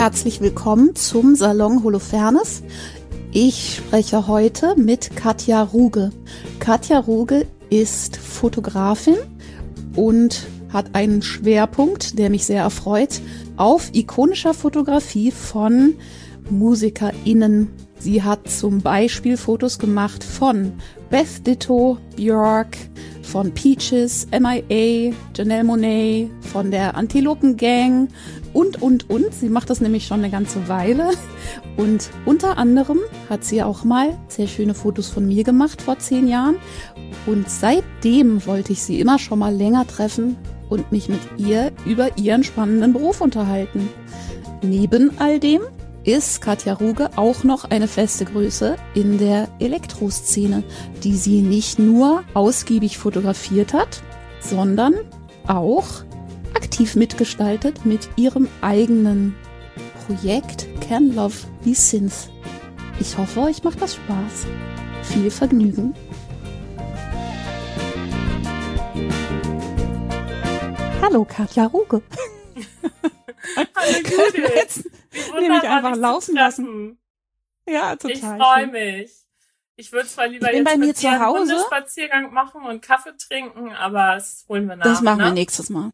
herzlich willkommen zum Salon Holofernes. Ich spreche heute mit Katja Ruge. Katja Ruge ist Fotografin und hat einen Schwerpunkt, der mich sehr erfreut, auf ikonischer Fotografie von MusikerInnen. Sie hat zum Beispiel Fotos gemacht von Beth Ditto, Björk, von Peaches, MIA, Janelle Monáe, von der Antilopen Gang und. Sie macht das nämlich schon eine ganze Weile. Und unter anderem hat sie auch mal sehr schöne Fotos von mir gemacht vor 10 Jahren. Und seitdem wollte ich sie immer schon mal länger treffen und mich mit ihr über ihren spannenden Beruf unterhalten. Neben all dem ist Katja Ruge auch noch eine feste Größe in der Elektroszene, die sie nicht nur ausgiebig fotografiert hat, sondern auch aktiv mitgestaltet mit ihrem eigenen Projekt Can Love Be Synth. Ich hoffe, euch macht das Spaß. Viel Vergnügen. Hallo Katja Ruge. Hallo Judith. Nehme ich einfach laufen lassen. Ja, total. Ich freue mich. Ich würde zwar lieber jetzt bei mir zu Hause Spaziergang machen und Kaffee trinken, aber das holen wir nach. Das machen wir nächstes Mal.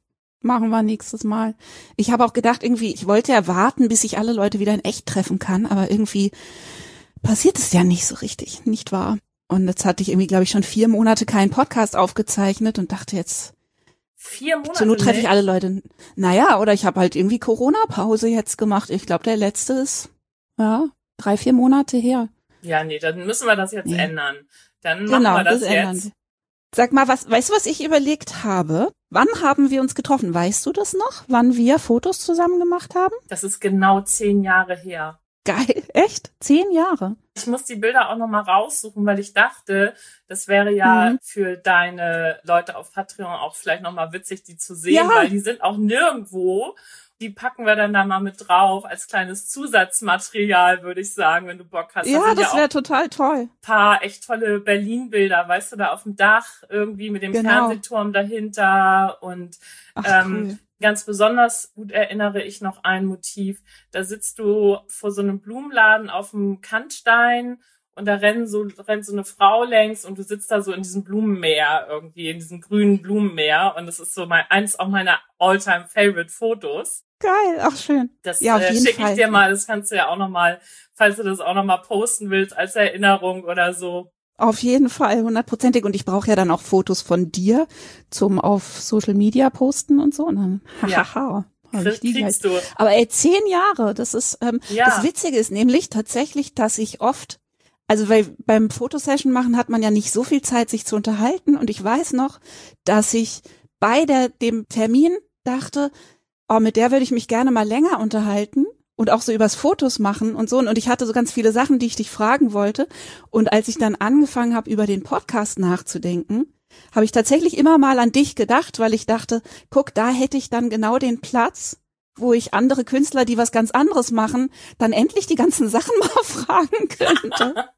Ich habe auch gedacht, irgendwie, ich wollte ja warten, bis ich alle Leute wieder in echt treffen kann, aber irgendwie passiert es ja nicht so richtig, nicht wahr? Und jetzt hatte ich irgendwie, glaube ich, schon 4 Monate keinen Podcast aufgezeichnet und dachte jetzt, 4 Monate? Zur Not treffe ich alle Leute. Naja, oder ich habe halt irgendwie Corona-Pause jetzt gemacht. Ich glaube, der letzte ist, 3-4 Monate her. Ja, nee, dann müssen wir das jetzt ändern. Dann machen wir das jetzt. Ändern. Sag mal, weißt du, was ich überlegt habe? Wann haben wir uns getroffen? Weißt du das noch? Wann wir Fotos zusammen gemacht haben? Das ist genau 10 Jahre her. Geil, echt? 10 Jahre? Ich muss die Bilder auch nochmal raussuchen, weil ich dachte, das wäre ja für deine Leute auf Patreon auch vielleicht nochmal witzig, die zu sehen, weil die sind auch nirgendwo. Die packen wir dann da mal mit drauf als kleines Zusatzmaterial, würde ich sagen, wenn du Bock hast. Ja, das wäre total toll. Paar echt tolle Berlin-Bilder, weißt du, da auf dem Dach irgendwie mit dem Fernsehturm dahinter und cool. Ganz besonders gut erinnere ich noch ein Motiv. Da sitzt du vor so einem Blumenladen auf dem Kantstein und da rennt so eine Frau längs und du sitzt da so in diesem Blumenmeer irgendwie, in diesem grünen Blumenmeer und das ist so eins auch meiner All-Time-Favorite-Fotos. Geil, auch schön. Das schicke ich dir mal, das kannst du ja auch noch mal, falls du das auch noch mal posten willst als Erinnerung oder so. Auf jeden Fall, 100%. Und ich brauche ja dann auch Fotos von dir zum auf Social Media posten und so. Und dann, kriegst du. Aber 10 Jahre, das ist, das Witzige ist nämlich tatsächlich, dass ich oft, also weil beim Fotosession machen hat man ja nicht so viel Zeit, sich zu unterhalten. Und ich weiß noch, dass ich bei dem Termin dachte, mit der würde ich mich gerne mal länger unterhalten. Und auch so übers Fotos machen und so. Und ich hatte so ganz viele Sachen, die ich dich fragen wollte. Und als ich dann angefangen habe, über den Podcast nachzudenken, habe ich tatsächlich immer mal an dich gedacht, weil ich dachte, guck, da hätte ich dann genau den Platz, wo ich andere Künstler, die was ganz anderes machen, dann endlich die ganzen Sachen mal fragen könnte.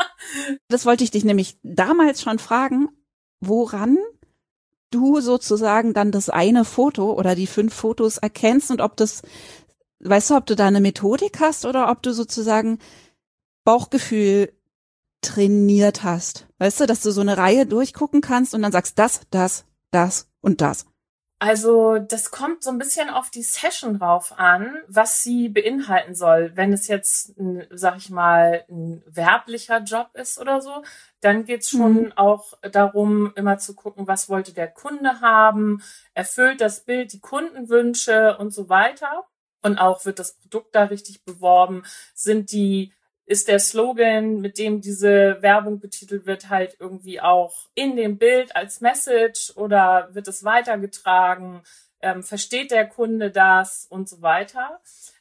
Das wollte ich dich nämlich damals schon fragen, woran du sozusagen dann das eine Foto oder die 5 Fotos erkennst und ob das, weißt du, ob du da eine Methodik hast oder ob du sozusagen Bauchgefühl trainiert hast? Weißt du, dass du so eine Reihe durchgucken kannst und dann sagst, das und das. Also das kommt so ein bisschen auf die Session drauf an, was sie beinhalten soll. Wenn es jetzt, sag ich mal, ein werblicher Job ist oder so, dann geht's schon auch darum, immer zu gucken, was wollte der Kunde haben, erfüllt das Bild die Kundenwünsche und so weiter. Und auch wird das Produkt da richtig beworben, ist der Slogan, mit dem diese Werbung betitelt wird, halt irgendwie auch in dem Bild als Message oder wird es weitergetragen, versteht der Kunde das und so weiter.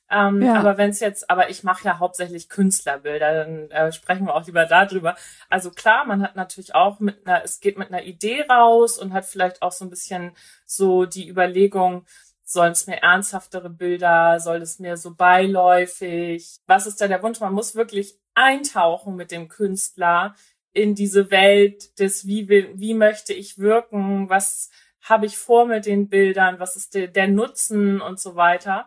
Aber ich mache ja hauptsächlich Künstlerbilder, dann sprechen wir auch lieber darüber. Also klar, man hat natürlich auch es geht mit einer Idee raus und hat vielleicht auch so ein bisschen so die Überlegung, sollen es mehr ernsthaftere Bilder, soll es mehr so beiläufig? Was ist da der Wunsch? Man muss wirklich eintauchen mit dem Künstler in diese Welt des wie möchte ich wirken, was habe ich vor mit den Bildern, was ist der Nutzen und so weiter.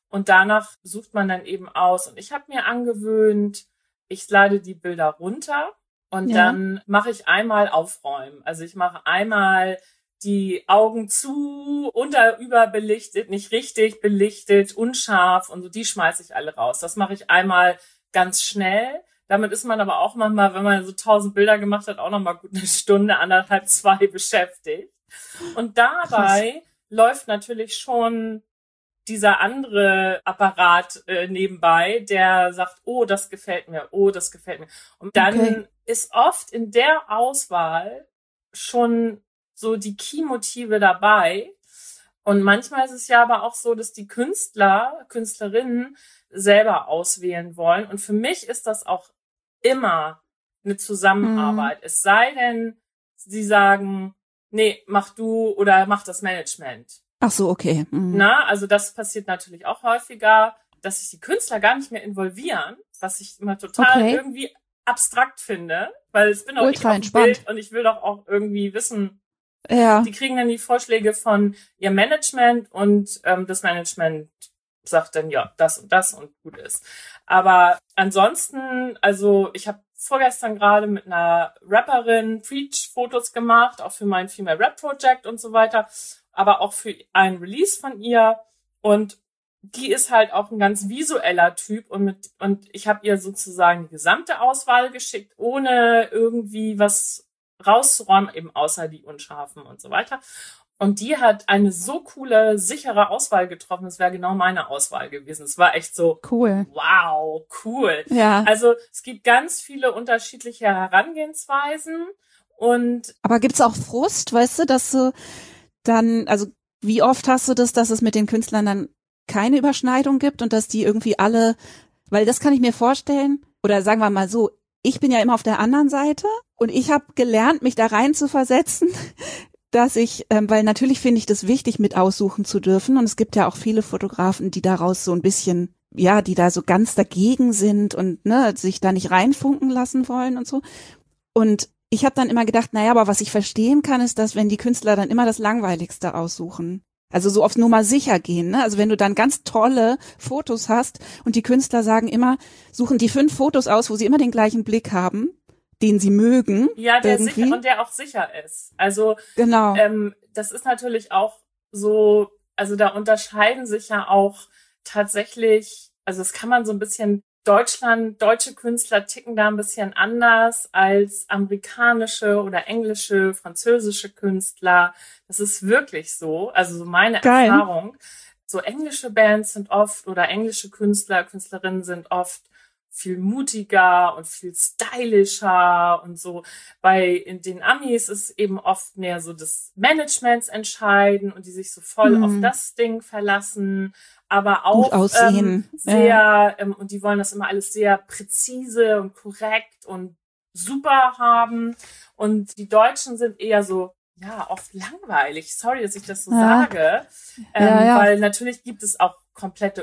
Und danach sucht man dann eben aus. Und ich habe mir angewöhnt, ich lade die Bilder runter und dann mache ich einmal aufräumen. Also ich mache einmal die Augen zu, überbelichtet, nicht richtig belichtet, unscharf und so, die schmeiße ich alle raus. Das mache ich einmal ganz schnell. Damit ist man aber auch manchmal, wenn man so 1000 Bilder gemacht hat, auch nochmal gut eine Stunde, 1,5, 2 beschäftigt. Und dabei läuft natürlich schon dieser andere Apparat nebenbei, der sagt, oh, das gefällt mir, oh, das gefällt mir. Und dann ist oft in der Auswahl schon so die Key-Motive dabei. Und manchmal ist es ja aber auch so, dass die Künstlerinnen selber auswählen wollen. Und für mich ist das auch immer eine Zusammenarbeit. Es sei denn, sie sagen, nee, mach du oder mach das Management. Ach so, okay. Na, also das passiert natürlich auch häufiger, dass sich die Künstler gar nicht mehr involvieren, was ich immer total irgendwie abstrakt finde, weil ich bin auch ich auf dem Bild und ich will doch auch irgendwie wissen, die kriegen dann die Vorschläge von ihrem Management und das Management sagt dann, ja, das und gut ist. Aber ansonsten, also ich habe vorgestern gerade mit einer Rapperin Preach-Fotos gemacht, auch für mein Female Rap Project und so weiter, aber auch für ein Release von ihr. Und die ist halt auch ein ganz visueller Typ und ich habe ihr sozusagen die gesamte Auswahl geschickt, ohne irgendwie was rauszuräumen, eben außer die unscharfen und so weiter. Und die hat eine so coole, sichere Auswahl getroffen. Das wäre genau meine Auswahl gewesen. Es war echt so cool. Wow, cool. Ja. Also es gibt ganz viele unterschiedliche Herangehensweisen. Aber gibt's auch Frust, weißt du, dass du dann, also wie oft hast du das, dass es mit den Künstlern dann keine Überschneidung gibt und dass die irgendwie alle, weil das kann ich mir vorstellen, oder sagen wir mal so, ich bin ja immer auf der anderen Seite und ich habe gelernt, mich da rein zu versetzen, dass ich, weil natürlich finde ich das wichtig, mit aussuchen zu dürfen und es gibt ja auch viele Fotografen, die daraus so ein bisschen, ja, die da so ganz dagegen sind und ne, sich da nicht reinfunken lassen wollen und so. Und ich habe dann immer gedacht, naja, aber was ich verstehen kann, ist, dass wenn die Künstler dann immer das Langweiligste aussuchen, also so aufs Nummer sicher gehen, ne? Also wenn du dann ganz tolle Fotos hast und die Künstler sagen immer, suchen die 5 Fotos aus, wo sie immer den gleichen Blick haben, den sie mögen. Ja, der sicher und der auch sicher ist. Also genau. Das ist natürlich auch so, also da unterscheiden sich ja auch tatsächlich, also das kann man so ein bisschen deutsche Künstler ticken da ein bisschen anders als amerikanische oder englische, französische Künstler. Das ist wirklich so. Also so meine Erfahrung. So englische Bands sind oft oder englische Künstlerinnen sind oft viel mutiger und viel stylischer und so. In den Amis ist eben oft mehr so das Managements entscheiden und die sich so voll auf das Ding verlassen, aber auch sehr, und die wollen das immer alles sehr präzise und korrekt und super haben. Und die Deutschen sind eher so, ja, oft langweilig. Sorry, dass ich das so sage. Weil natürlich gibt es auch komplett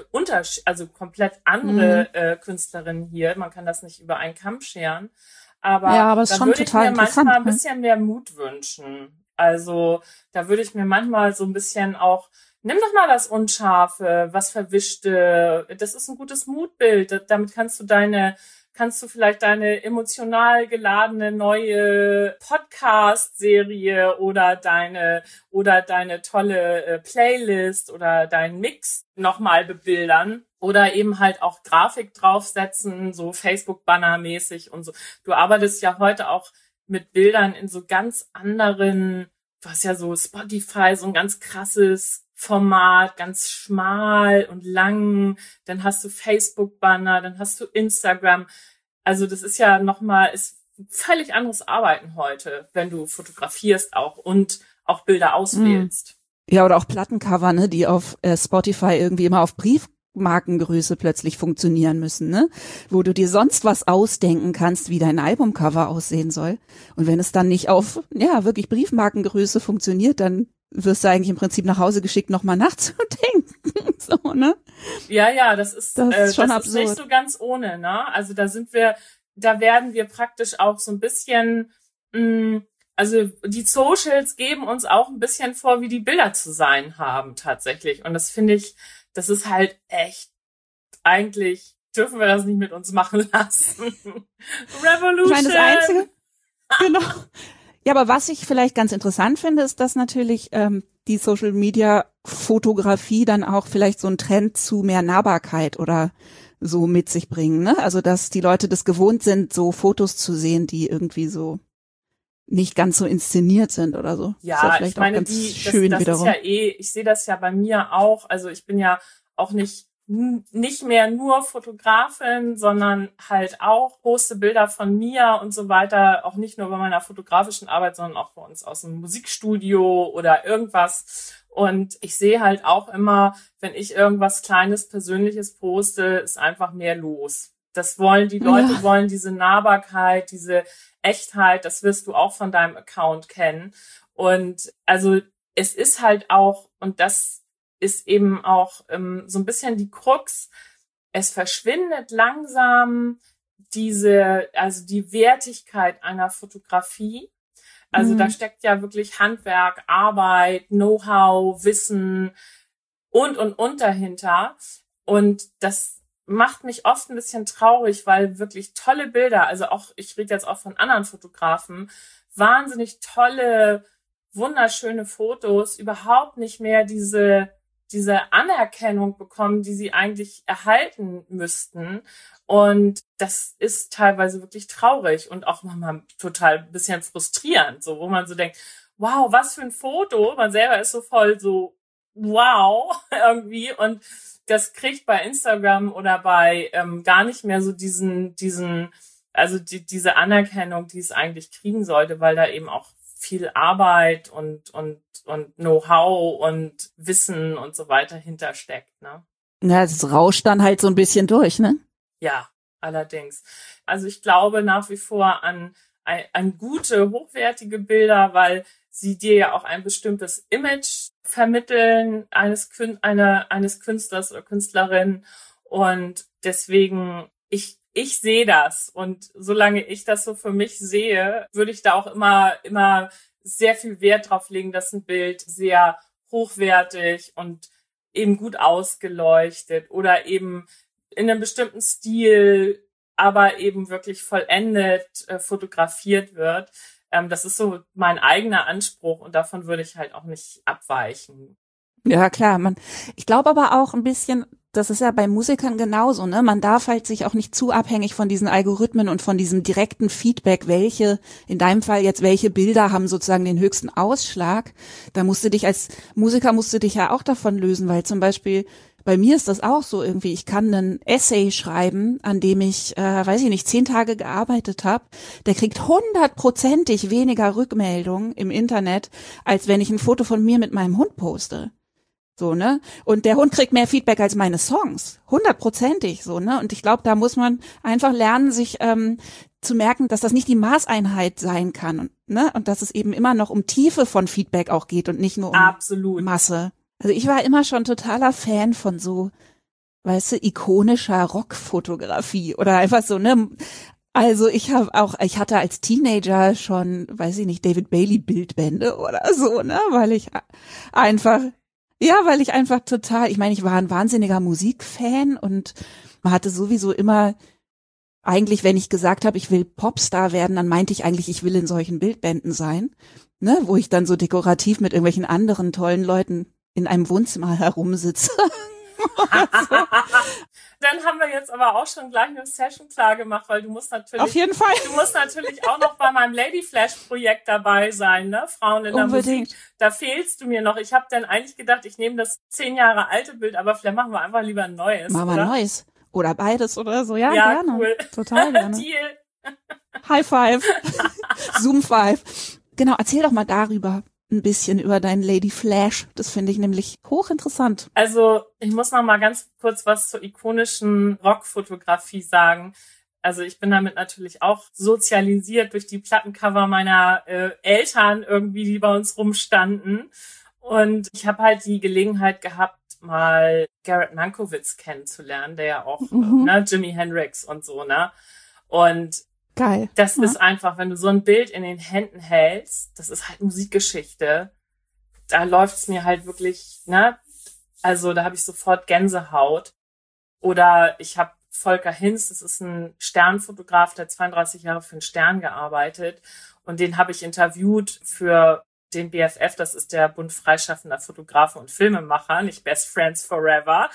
andere Künstlerinnen hier. Man kann das nicht über einen Kamm scheren. Aber da würde ich mir manchmal ein bisschen mehr Mut wünschen. Also da würde ich mir manchmal so ein bisschen auch, nimm doch mal das Unscharfe, was Verwischte. Das ist ein gutes Moodbild. Damit kannst du vielleicht deine emotional geladene neue Podcast-Serie oder deine tolle Playlist oder deinen Mix nochmal bebildern oder eben halt auch Grafik draufsetzen, so Facebook-Banner-mäßig und so. Du arbeitest ja heute auch mit Bildern in so ganz anderen, du hast ja so Spotify, so ein ganz krasses Format, ganz schmal und lang, dann hast du Facebook-Banner, dann hast du Instagram. Also das ist ja ist völlig anderes Arbeiten heute, wenn du fotografierst auch und auch Bilder auswählst. Ja, oder auch Plattencover, ne, die auf Spotify irgendwie immer auf Briefmarkengröße plötzlich funktionieren müssen, ne? Wo du dir sonst was ausdenken kannst, wie dein Albumcover aussehen soll. Und wenn es dann nicht auf, ja, wirklich Briefmarkengröße funktioniert, dann wirst du eigentlich im Prinzip nach Hause geschickt, nochmal nachzudenken. So, ne? Ja, das ist schon das ist nicht so ganz ohne, ne? Also da werden wir praktisch auch so ein bisschen, also die Socials geben uns auch ein bisschen vor, wie die Bilder zu sein haben tatsächlich. Und das finde ich das ist halt echt, eigentlich dürfen wir das nicht mit uns machen lassen. Revolution! Ich meine, das Einzige, genau. Ja, aber was ich vielleicht ganz interessant finde, ist, dass natürlich die Social-Media-Fotografie dann auch vielleicht so einen Trend zu mehr Nahbarkeit oder so mit sich bringen, ne? Also, dass die Leute das gewohnt sind, so Fotos zu sehen, die irgendwie so nicht ganz so inszeniert sind oder so. Ja, ich meine, das ist ja ich sehe das ja bei mir auch. Also ich bin ja auch nicht mehr nur Fotografin, sondern halt auch poste Bilder von mir und so weiter, auch nicht nur bei meiner fotografischen Arbeit, sondern auch bei uns aus dem Musikstudio oder irgendwas. Und ich sehe halt auch immer, wenn ich irgendwas Kleines, Persönliches poste, ist einfach mehr los. Das wollen die Leute, wollen diese Nahbarkeit, diese Echtheit, das wirst du auch von deinem Account kennen. Und also es ist halt auch, und das ist eben auch so ein bisschen die Krux, es verschwindet langsam die Wertigkeit einer Fotografie. Also da steckt ja wirklich Handwerk, Arbeit, Know-how, Wissen und dahinter. Und das macht mich oft ein bisschen traurig, weil wirklich tolle Bilder, also auch, ich rede jetzt auch von anderen Fotografen, wahnsinnig tolle, wunderschöne Fotos überhaupt nicht mehr diese Anerkennung bekommen, die sie eigentlich erhalten müssten. Und das ist teilweise wirklich traurig und auch manchmal total ein bisschen frustrierend, so, wo man so denkt, wow, was für ein Foto. Man selber ist so voll so, wow, irgendwie. Und das kriegt bei Instagram oder bei gar nicht mehr so diese Anerkennung, die es eigentlich kriegen sollte, weil da eben auch viel Arbeit und Know-how und Wissen und so weiter hintersteckt, ne? Ja, das rauscht dann halt so ein bisschen durch, ne? Ja, allerdings. Also ich glaube nach wie vor an gute, hochwertige Bilder, weil sie dir ja auch ein bestimmtes Image vermitteln eines Künstlers oder Künstlerin. Und deswegen, ich sehe das. Und solange ich das so für mich sehe, würde ich da auch immer sehr viel Wert drauf legen, dass ein Bild sehr hochwertig und eben gut ausgeleuchtet oder eben in einem bestimmten Stil, aber eben wirklich vollendet fotografiert wird. Das ist so mein eigener Anspruch und davon würde ich halt auch nicht abweichen. Ja, klar. Ich glaube aber auch ein bisschen, das ist ja bei Musikern genauso, ne? Man darf halt sich auch nicht zu abhängig von diesen Algorithmen und von diesem direkten Feedback, in deinem Fall jetzt, welche Bilder haben sozusagen den höchsten Ausschlag. Da als Musiker ja auch davon lösen, weil zum Beispiel bei mir ist das auch so irgendwie, ich kann einen Essay schreiben, an dem ich, 10 Tage gearbeitet habe. Der kriegt 100%ig weniger Rückmeldungen im Internet, als wenn ich ein Foto von mir mit meinem Hund poste. So, ne? Und der Hund kriegt mehr Feedback als meine Songs. 100%ig, so, ne? Und ich glaube, da muss man einfach lernen, sich zu merken, dass das nicht die Maßeinheit sein kann, ne? Und dass es eben immer noch um Tiefe von Feedback auch geht und nicht nur um Masse. Also ich war immer schon totaler Fan von so, weißt du, ikonischer Rockfotografie oder einfach so, ne? Also ich hatte als Teenager schon, David Bailey Bildbände oder so, ne? Weil ich einfach total, ich meine, ich war ein wahnsinniger Musikfan und man hatte sowieso immer, eigentlich, wenn ich gesagt habe, ich will Popstar werden, dann meinte ich eigentlich, ich will in solchen Bildbänden sein, ne? Wo ich dann so dekorativ mit irgendwelchen anderen tollen Leuten in einem Wohnzimmer herumsitze. Dann haben wir jetzt aber auch schon gleich eine Session klar gemacht, weil du musst natürlich auch noch bei meinem Ladyflash-Projekt dabei sein, ne? Frauen in der Musik. Da fehlst du mir noch. Ich habe dann eigentlich gedacht, ich nehme das 10 Jahre alte Bild, aber vielleicht machen wir einfach lieber ein neues. Machen wir ein neues. Oder beides oder so. Ja, gerne. Cool. Total gerne. Deal. High Five. Zoom Five. Genau, erzähl doch mal darüber. Ein bisschen über deinen Lady Flash. Das finde ich nämlich hochinteressant. Also ich muss noch mal ganz kurz was zur ikonischen Rockfotografie sagen. Also ich bin damit natürlich auch sozialisiert durch die Plattencover meiner Eltern irgendwie, die bei uns rumstanden. Und ich habe halt die Gelegenheit gehabt, mal Garrett Mankiewicz kennenzulernen, der ja auch Jimi Hendrix und so, ne? Und geil. Das ist einfach, wenn du so ein Bild in den Händen hältst, das ist halt Musikgeschichte. Da läuft's mir halt wirklich, ne, Also da habe ich sofort Gänsehaut. Oder ich habe Volker Hinz, das ist ein Sternfotograf, der 32 Jahre für den Stern gearbeitet. Und den habe ich interviewt für den BFF, das ist der Bund freischaffender Fotografen und Filmemacher, nicht Best Friends Forever.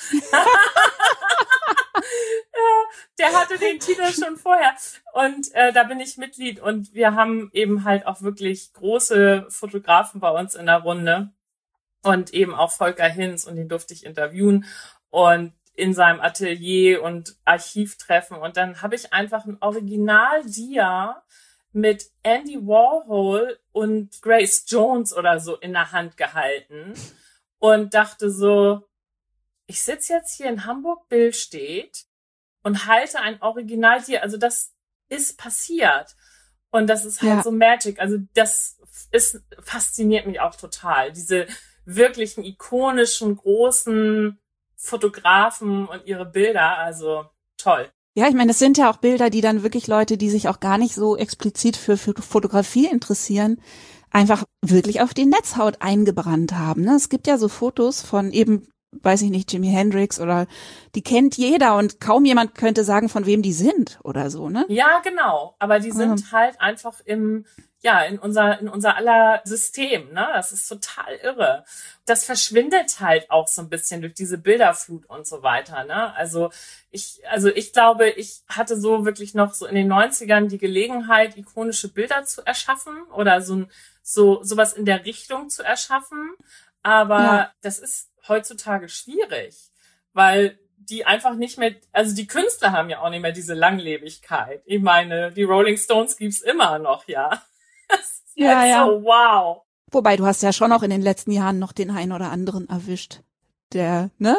Der hatte den Titel schon vorher. Und da bin ich Mitglied. Und wir haben eben halt auch wirklich große Fotografen bei uns in der Runde. Und eben auch Volker Hinz. Und den durfte ich interviewen. Und in seinem Atelier und Archiv treffen. Und dann habe ich einfach ein Original-Dia mit Andy Warhol und Grace Jones oder so in der Hand gehalten und dachte so, ich sitze jetzt hier in Hamburg-Billstedt und halte ein Original-Dia. Also das ist passiert. Und das ist halt so Magic. Also das fasziniert mich auch total. Diese wirklichen ikonischen, großen Fotografen und ihre Bilder, also toll. Ja, ich meine, das sind ja auch Bilder, die dann wirklich Leute, die sich auch gar nicht so explizit für Fotografie interessieren, einfach wirklich auf die Netzhaut eingebrannt haben. Ne? Es gibt ja so Fotos von eben, weiß ich nicht, Jimi Hendrix oder die kennt jeder und kaum jemand könnte sagen, von wem die sind oder so, ne? Ja, genau. Aber die sind halt einfach in unser aller System, ne? Das ist total irre. Das verschwindet halt auch so ein bisschen durch diese Bilderflut und so weiter, ne? Also ich glaube, ich hatte so wirklich noch so in den 90ern die Gelegenheit, ikonische Bilder zu erschaffen oder sowas in der Richtung zu erschaffen. Aber das ist heutzutage schwierig, weil die einfach nicht mehr, also die Künstler haben ja auch nicht mehr diese Langlebigkeit. Ich meine, die Rolling Stones gibt's immer noch, ja. Das ist so, wow. Wobei, du hast ja schon auch in den letzten Jahren noch den einen oder anderen erwischt, der, ne?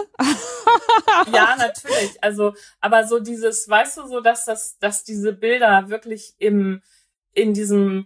Ja, natürlich. Also, aber so dieses, weißt du, so, dass diese Bilder wirklich in diesem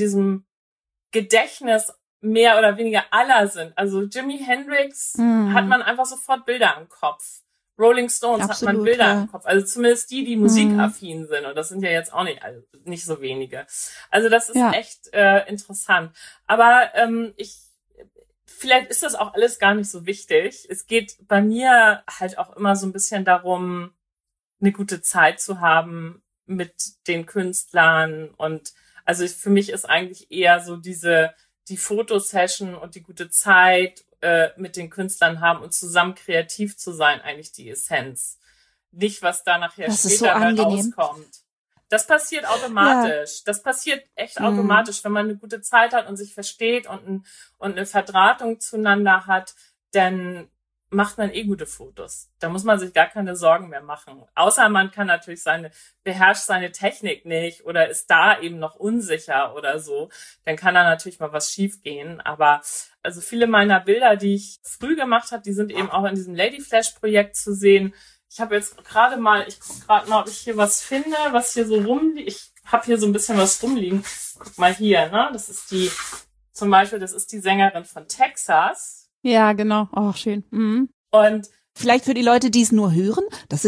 Gedächtnis mehr oder weniger aller sind. Also Jimi Hendrix hat man einfach sofort Bilder im Kopf. Rolling Stones hat man Bilder im Kopf. Also zumindest die musikaffin sind. Und das sind ja jetzt auch nicht so wenige. Also das ist echt interessant. Aber vielleicht ist das auch alles gar nicht so wichtig. Es geht bei mir halt auch immer so ein bisschen darum, eine gute Zeit zu haben mit den Künstlern. Und also für mich ist eigentlich eher so die Fotosession und die gute Zeit mit den Künstlern haben und zusammen kreativ zu sein, eigentlich die Essenz. Nicht, was da nachher später rauskommt. Das passiert automatisch. Ja. Das passiert echt automatisch, wenn man eine gute Zeit hat und sich versteht und eine Verdrahtung zueinander hat, dann macht man gute Fotos. Da muss man sich gar keine Sorgen mehr machen. Außer man kann natürlich beherrscht seine Technik nicht oder ist da eben noch unsicher oder so. Dann kann da natürlich mal was schief gehen. Aber also viele meiner Bilder, die ich früh gemacht habe, die sind eben auch in diesem Ladyflash-Projekt zu sehen. Ich habe jetzt ich gucke gerade mal, ob ich hier was finde, was hier so rumliegt. Ich habe hier so ein bisschen was rumliegen. Guck mal hier, ne? Das ist die Sängerin von Texas. Ja, genau. Oh, schön. Mhm. Und vielleicht für die Leute, die es nur hören,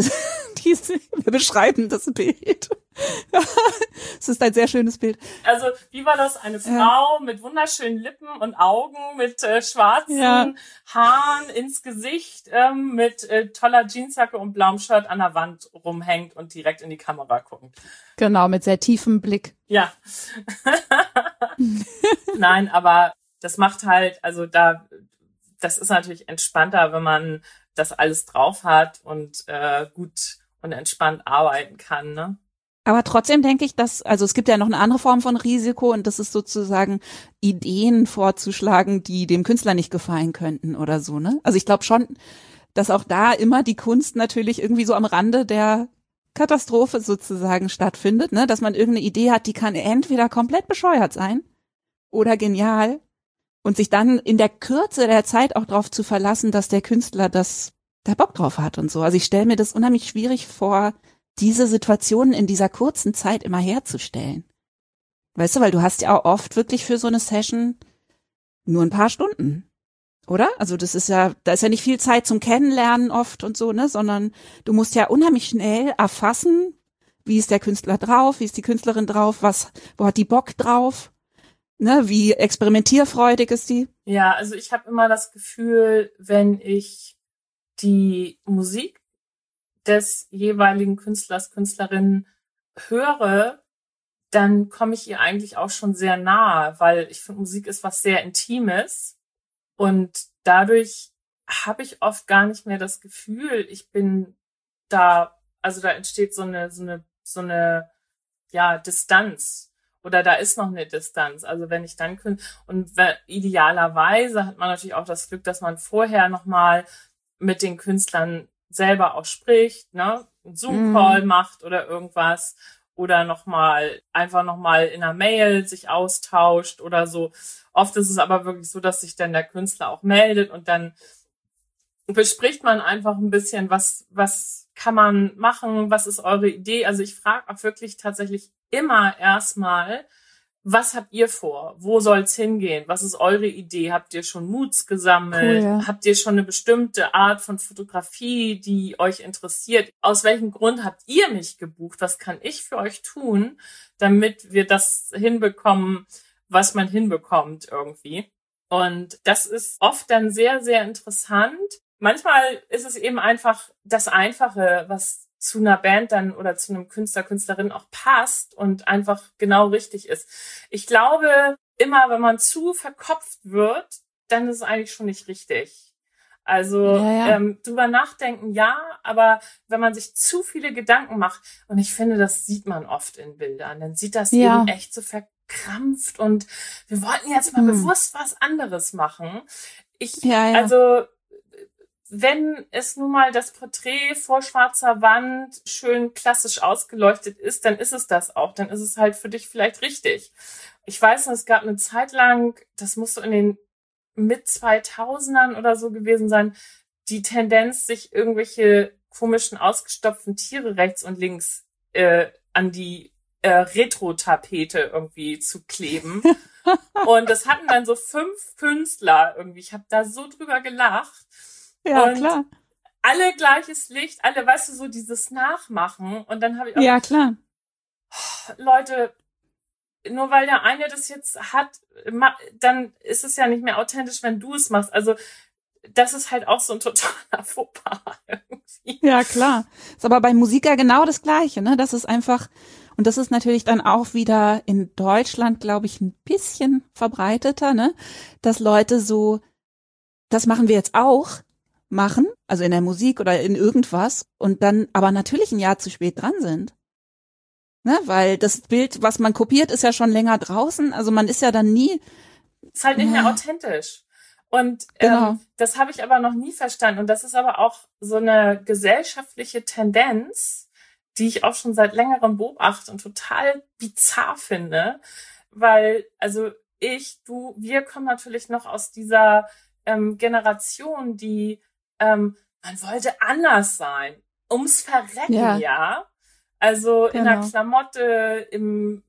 wir beschreiben das Bild. Es ist ein sehr schönes Bild. Also, wie war das? Eine Frau mit wunderschönen Lippen und Augen, mit schwarzen Haaren ins Gesicht, mit toller Jeansjacke und blauem Shirt an der Wand rumhängt und direkt in die Kamera guckt. Genau, mit sehr tiefem Blick. Ja. Nein, aber das macht halt, also das ist natürlich entspannter, wenn man das alles drauf hat und gut und entspannt arbeiten kann, ne? Aber trotzdem denke ich, also es gibt ja noch eine andere Form von Risiko und das ist sozusagen Ideen vorzuschlagen, die dem Künstler nicht gefallen könnten oder so, ne? Also ich glaube schon, dass auch da immer die Kunst natürlich irgendwie so am Rande der Katastrophe sozusagen stattfindet, ne? Dass man irgendeine Idee hat, die kann entweder komplett bescheuert sein oder genial. Und sich dann in der Kürze der Zeit auch darauf zu verlassen, dass der Künstler da Bock drauf hat und so. Also ich stelle mir das unheimlich schwierig vor, diese Situationen in dieser kurzen Zeit immer herzustellen. Weißt du, weil du hast ja auch oft wirklich für so eine Session nur ein paar Stunden, oder? Also da ist ja nicht viel Zeit zum Kennenlernen oft und so, ne, sondern du musst ja unheimlich schnell erfassen, wie ist der Künstler drauf, wie ist die Künstlerin drauf, wo hat die Bock drauf? Ne, wie experimentierfreudig ist die? Ja, also ich habe immer das Gefühl, wenn ich die Musik des jeweiligen Künstlers, Künstlerin höre, dann komme ich ihr eigentlich auch schon sehr nahe, weil ich finde, Musik ist was sehr Intimes und dadurch habe ich oft gar nicht mehr das Gefühl, ich bin da, also da entsteht so eine ja, Distanz oder da ist noch eine Distanz. Also wenn ich dann und idealerweise hat man natürlich auch das Glück, dass man vorher nochmal mit den Künstlern selber auch spricht, ne, einen Zoom-Call macht oder irgendwas oder einfach nochmal in einer Mail sich austauscht oder so. Oft ist es aber wirklich so, dass sich dann der Künstler auch meldet und dann bespricht man einfach ein bisschen, was kann man machen, was ist eure Idee? Also ich frage auch wirklich tatsächlich immer erstmal, was habt ihr vor? Wo soll's hingehen? Was ist eure Idee? Habt ihr schon Moods gesammelt? Cool, ja. Habt ihr schon eine bestimmte Art von Fotografie, die euch interessiert? Aus welchem Grund habt ihr mich gebucht? Was kann ich für euch tun, damit wir das hinbekommen, was man hinbekommt irgendwie? Und das ist oft dann sehr, sehr interessant. Manchmal ist es eben einfach das Einfache, was zu einer Band dann oder zu einem Künstler, Künstlerin auch passt und einfach genau richtig ist. Ich glaube, immer wenn man zu verkopft wird, dann ist es eigentlich schon nicht richtig. Also drüber nachdenken, ja, aber wenn man sich zu viele Gedanken macht, und ich finde, das sieht man oft in Bildern, dann sieht das eben echt so verkrampft und wir wollten jetzt mal bewusst was anderes machen. Also wenn es nun mal das Porträt vor schwarzer Wand schön klassisch ausgeleuchtet ist, dann ist es das auch. Dann ist es halt für dich vielleicht richtig. Ich weiß noch, es gab eine Zeit lang, das muss so in den Mit-2000ern oder so gewesen sein, die Tendenz, sich irgendwelche komischen, ausgestopften Tiere rechts und links an die Retro-Tapete irgendwie zu kleben. Und das hatten dann so 5 Künstler irgendwie. Ich habe da so drüber gelacht. Ja, und klar. Alle gleiches Licht, alle, weißt du, so dieses Nachmachen. Und dann habe ich auch, ja, klar. Leute, nur weil der eine das jetzt hat, dann ist es ja nicht mehr authentisch, wenn du es machst. Also das ist halt auch so ein totaler Fauxpas irgendwie. Ja, klar. Ist aber bei Musik ja genau das Gleiche, ne? Das ist einfach, und das ist natürlich dann auch wieder in Deutschland, glaube ich, ein bisschen verbreiteter, ne? Dass Leute so, das machen wir jetzt auch, machen, also in der Musik oder in irgendwas, und dann aber natürlich ein Jahr zu spät dran sind. Ne? Weil das Bild, was man kopiert, ist ja schon länger draußen, also man ist ja dann nie. Ist halt nicht mehr authentisch. Und das habe ich aber noch nie verstanden. Und das ist aber auch so eine gesellschaftliche Tendenz, die ich auch schon seit längerem beobachte und total bizarr finde. Weil, also wir kommen natürlich noch aus dieser Generation, die man wollte anders sein. Ums Verrecken, ja. Also in der Klamotte, im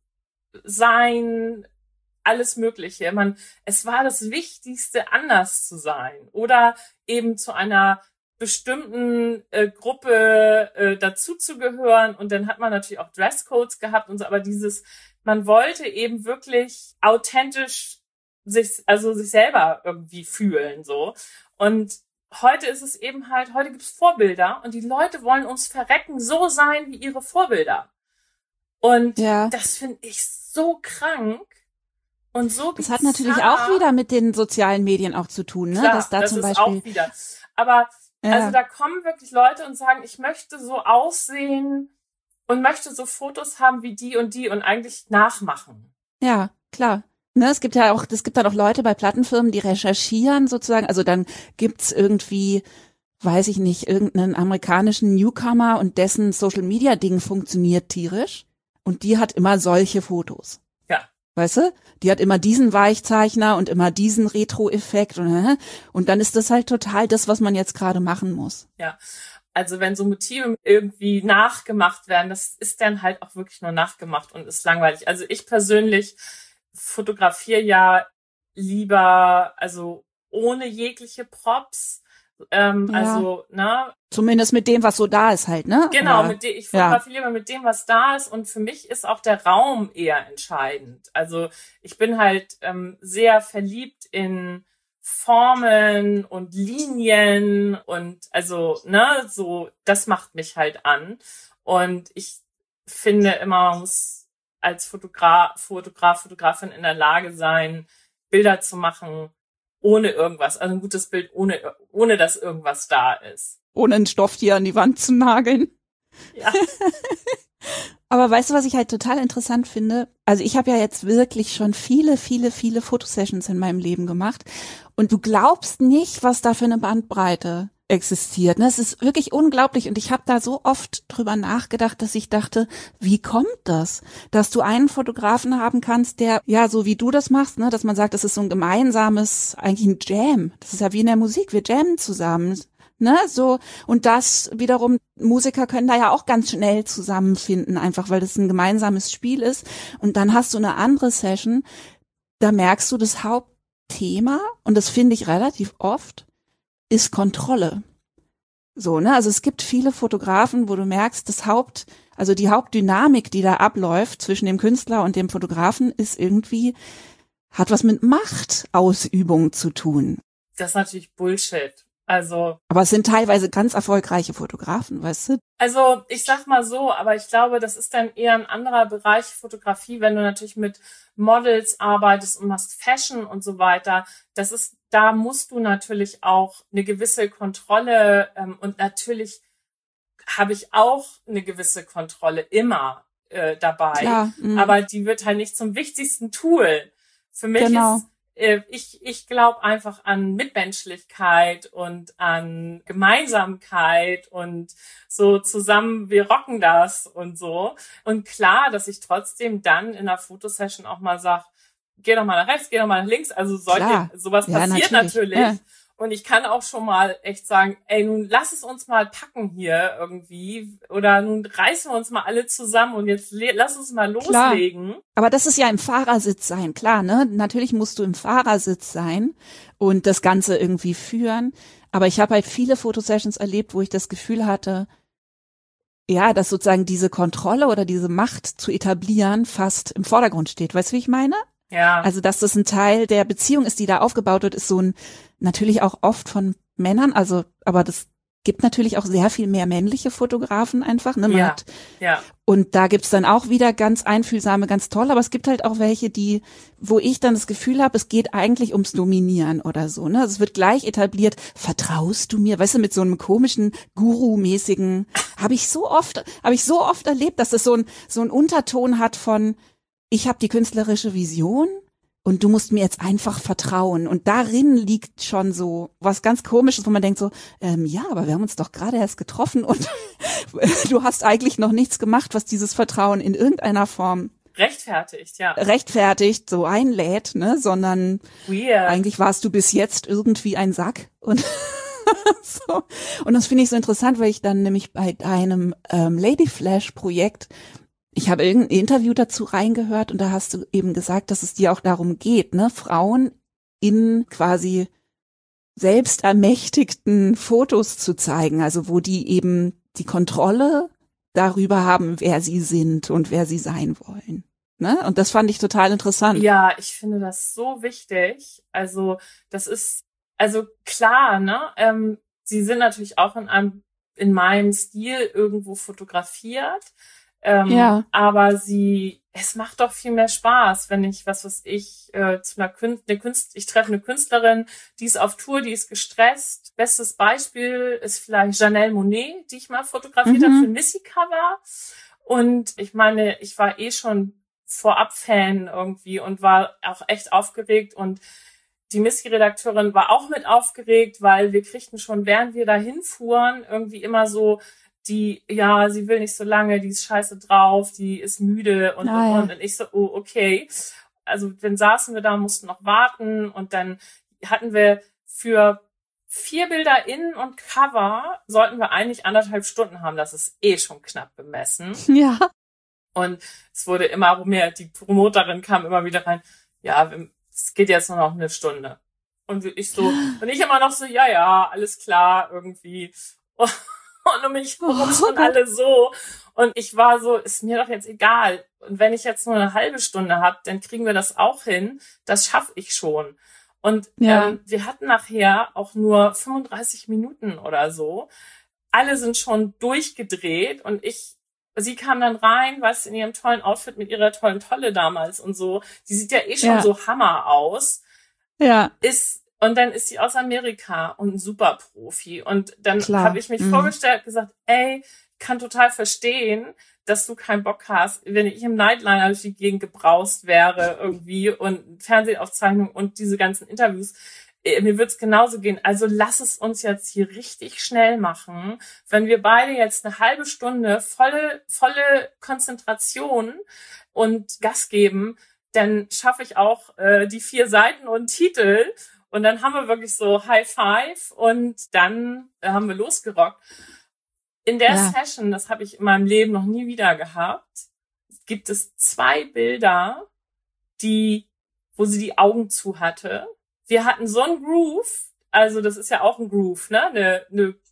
Sein, alles Mögliche. Es war das Wichtigste, anders zu sein oder eben zu einer bestimmten Gruppe dazuzugehören. Und dann hat man natürlich auch Dresscodes gehabt und so. Aber man wollte eben wirklich authentisch sich selber irgendwie fühlen, so. Und heute ist es eben halt, heute gibt's Vorbilder und die Leute wollen ums Verrecken so sein wie ihre Vorbilder. Und das finde ich so krank und so bizarr. Das hat natürlich auch wieder mit den sozialen Medien auch zu tun, ne? Klar, dass da das zum ist Beispiel auch wieder. Aber also da kommen wirklich Leute und sagen, ich möchte so aussehen und möchte so Fotos haben wie die und eigentlich nachmachen. Ja, klar. Ne, es gibt dann auch Leute bei Plattenfirmen, die recherchieren sozusagen, also dann gibt's irgendwie, weiß ich nicht, irgendeinen amerikanischen Newcomer und dessen Social-Media-Ding funktioniert tierisch und die hat immer solche Fotos. Ja. Weißt du? Die hat immer diesen Weichzeichner und immer diesen Retro-Effekt und dann ist das halt total das, was man jetzt gerade machen muss. Ja. Also wenn so Motive irgendwie nachgemacht werden, das ist dann halt auch wirklich nur nachgemacht und ist langweilig. Also ich persönlich fotografiere ja lieber, also ohne jegliche Props, Also, ne? Zumindest mit dem, was so da ist halt, ne? Genau, ich fotografiere mit dem, was da ist. Und für mich ist auch der Raum eher entscheidend. Also ich bin halt sehr verliebt in Formen und Linien und also, ne, so, das macht mich halt an. Und ich finde immer, man muss als Fotografin in der Lage sein, Bilder zu machen, ohne irgendwas. Also ein gutes Bild, ohne dass irgendwas da ist. Ohne ein Stofftier an die Wand zu nageln. Ja. Aber weißt du, was ich halt total interessant finde? Also ich habe ja jetzt wirklich schon viele Fotosessions in meinem Leben gemacht. Und du glaubst nicht, was da für eine Bandbreite existiert. Es ist wirklich unglaublich. Und ich habe da so oft drüber nachgedacht, dass ich dachte, wie kommt das? Dass du einen Fotografen haben kannst, der, ja, so wie du das machst, ne, dass man sagt, das ist so ein gemeinsames, eigentlich ein Jam. Das ist ja wie in der Musik, wir jammen zusammen. Ne, so, und das wiederum, Musiker können da ja auch ganz schnell zusammenfinden, einfach weil das ein gemeinsames Spiel ist. Und dann hast du eine andere Session, da merkst du, das Hauptthema, und das finde ich relativ oft, ist Kontrolle. So, ne, also es gibt viele Fotografen, wo du merkst, also die Hauptdynamik, die da abläuft zwischen dem Künstler und dem Fotografen, ist irgendwie, hat was mit Machtausübung zu tun. Das ist natürlich Bullshit. Also, aber es sind teilweise ganz erfolgreiche Fotografen, weißt du? Also ich sag mal so, aber ich glaube, das ist dann eher ein anderer Bereich Fotografie, wenn du natürlich mit Models arbeitest und machst Fashion und so weiter. Da musst du natürlich auch eine gewisse Kontrolle und natürlich habe ich auch eine gewisse Kontrolle immer dabei. Klar, aber die wird halt nicht zum wichtigsten Tool. Für mich ist ich glaube einfach an Mitmenschlichkeit und an Gemeinsamkeit und so zusammen, wir rocken das und so. Und klar, dass ich trotzdem dann in einer Fotosession auch mal sage, geh doch mal nach rechts, geh doch mal nach links. Also sowas passiert natürlich. Ja. Und ich kann auch schon mal echt sagen, ey, nun lass es uns mal packen hier irgendwie. Oder nun reißen wir uns mal alle zusammen und jetzt lass uns mal loslegen. Klar. Aber das ist ja im Fahrersitz sein, klar, ne? Natürlich musst du im Fahrersitz sein und das Ganze irgendwie führen. Aber ich habe halt viele Fotosessions erlebt, wo ich das Gefühl hatte, ja, dass sozusagen diese Kontrolle oder diese Macht zu etablieren fast im Vordergrund steht. Weißt du, wie ich meine? Ja. Also, dass das ein Teil der Beziehung ist, die da aufgebaut wird, ist so ein, natürlich auch oft von Männern, also, aber das gibt natürlich auch sehr viel mehr männliche Fotografen einfach, ne? Ja. Und da gibt's dann auch wieder ganz einfühlsame, ganz toll, aber es gibt halt auch welche, wo ich dann das Gefühl habe, es geht eigentlich ums Dominieren oder so, ne? Also es wird gleich etabliert, vertraust du mir, weißt du, mit so einem komischen Guru-mäßigen, habe ich so oft erlebt, dass es so ein Unterton hat von, ich habe die künstlerische Vision und du musst mir jetzt einfach vertrauen. Und darin liegt schon so was ganz Komisches, wo man denkt so, ja, aber wir haben uns doch gerade erst getroffen und du hast eigentlich noch nichts gemacht, was dieses Vertrauen in irgendeiner Form rechtfertigt, so einlädt, ne, sondern eigentlich warst du bis jetzt irgendwie ein Sack und so. Und das finde ich so interessant, weil ich dann nämlich bei deinem Ladyflash-Projekt, ich habe irgendein Interview dazu reingehört und da hast du eben gesagt, dass es dir auch darum geht, ne, Frauen in quasi selbstermächtigten Fotos zu zeigen, also wo die eben die Kontrolle darüber haben, wer sie sind und wer sie sein wollen. Ne? Und das fand ich total interessant. Ja, ich finde das so wichtig. Also das ist, also klar, ne, sie sind natürlich auch in meinem Stil irgendwo fotografiert. Aber es macht doch viel mehr Spaß, wenn ich, ich treffe eine Künstlerin, die ist auf Tour, die ist gestresst. Bestes Beispiel ist vielleicht Janelle Monáe, die ich mal fotografiert habe für ein Missy-Cover. Und ich meine, ich war schon vorab Fan irgendwie und war auch echt aufgeregt und die Missy-Redakteurin war auch mit aufgeregt, weil wir kriegten schon, während wir dahin fuhren, irgendwie immer so, sie will nicht so lange, die ist scheiße drauf, die ist müde und. Und ich so, oh, okay. Also dann saßen wir da, mussten noch warten und dann hatten wir für 4 Bilder Innen und Cover sollten wir eigentlich 1,5 Stunden haben. Das ist schon knapp bemessen. Ja. Und es wurde immer mehr, die Promoterin kam immer wieder rein, ja, es geht jetzt nur noch 1 Stunde. Und ich immer noch so, ja, alles klar, irgendwie. Und um mich herum schon alle so. Und ich war so, ist mir doch jetzt egal. Und wenn ich jetzt nur eine halbe Stunde habe, dann kriegen wir das auch hin. Das schaffe ich schon. Und wir hatten nachher auch nur 35 Minuten oder so. Alle sind schon durchgedreht und sie kam dann rein, weißt du, in ihrem tollen Outfit mit ihrer tollen Tolle damals und so. Die sieht ja schon so Hammer aus. Ja. Und dann ist sie aus Amerika und ein Superprofi. Und dann habe ich mich vorgestellt, gesagt, ey, kann total verstehen, dass du keinen Bock hast, wenn ich im Nightliner durch die Gegend gebraust wäre irgendwie und Fernsehaufzeichnung und diese ganzen Interviews. Mir wird's genauso gehen. Also lass es uns jetzt hier richtig schnell machen. Wenn wir beide jetzt eine halbe Stunde volle Konzentration und Gas geben, dann schaffe ich auch die 4 Seiten und Titel. Und dann haben wir wirklich so High Five und dann haben wir losgerockt. In der Session, das habe ich in meinem Leben noch nie wieder gehabt, gibt es 2 Bilder, wo sie die Augen zu hatte. Wir hatten so einen Groove, also das ist ja auch ein Groove, ne?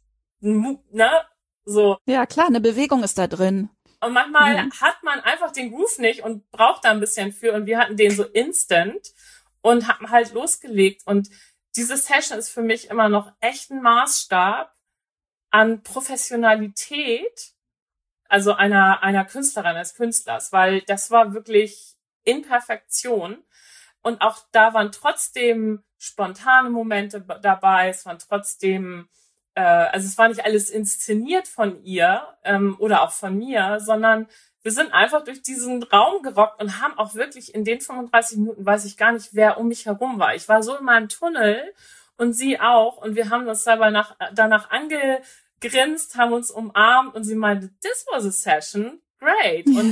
So. Ja, klar, eine Bewegung ist da drin. Und manchmal hat man einfach den Groove nicht und braucht da ein bisschen für. Und wir hatten den so instant und haben halt losgelegt. Und diese Session ist für mich immer noch echt ein Maßstab an Professionalität, also einer Künstlerin, eines Künstlers, weil das war wirklich in Perfektion. Und auch da waren trotzdem spontane Momente dabei, es waren trotzdem, also es war nicht alles inszeniert von ihr oder auch von mir, sondern wir sind einfach durch diesen Raum gerockt und haben auch wirklich in den 35 Minuten, weiß ich gar nicht, wer um mich herum war. Ich war so in meinem Tunnel und sie auch und wir haben uns danach angegrinst, haben uns umarmt und sie meinte, this was a session, great. Und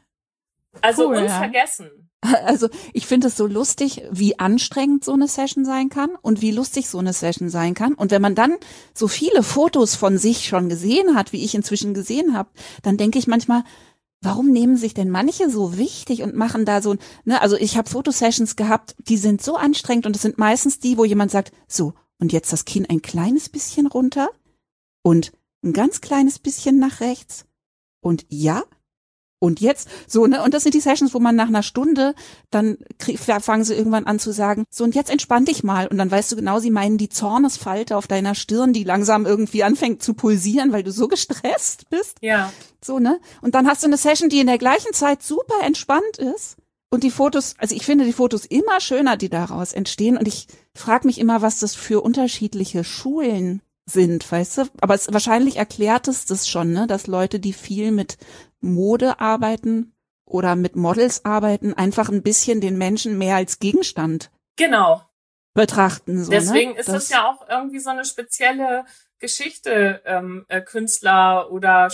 also cool, unvergessen. Also ich finde es so lustig, wie anstrengend so eine Session sein kann und wie lustig so eine Session sein kann. Und wenn man dann so viele Fotos von sich schon gesehen hat, wie ich inzwischen gesehen habe, dann denke ich manchmal, warum nehmen sich denn manche so wichtig und machen da so, ne, also ich habe Fotosessions gehabt, die sind so anstrengend und es sind meistens die, wo jemand sagt, so, und jetzt das Kinn ein kleines bisschen runter und ein ganz kleines bisschen nach rechts und ja. Und jetzt, so, ne, und das sind die Sessions, wo man nach einer Stunde, dann fangen sie irgendwann an zu sagen, so, und jetzt entspann dich mal. Und dann weißt du genau, sie meinen die Zornesfalte auf deiner Stirn, die langsam irgendwie anfängt zu pulsieren, weil du so gestresst bist. Ja. So, ne. Und dann hast du eine Session, die in der gleichen Zeit super entspannt ist. Und die Fotos, also ich finde die Fotos immer schöner, die daraus entstehen. Und ich frage mich immer, was das für unterschiedliche Schulen sind, weißt du? Aber wahrscheinlich erklärt es das schon, ne, dass Leute, die viel mit Mode arbeiten oder mit Models arbeiten, einfach ein bisschen den Menschen mehr als Gegenstand betrachten. So, deswegen ne? ist es ja auch irgendwie so eine spezielle Geschichte, Künstler oder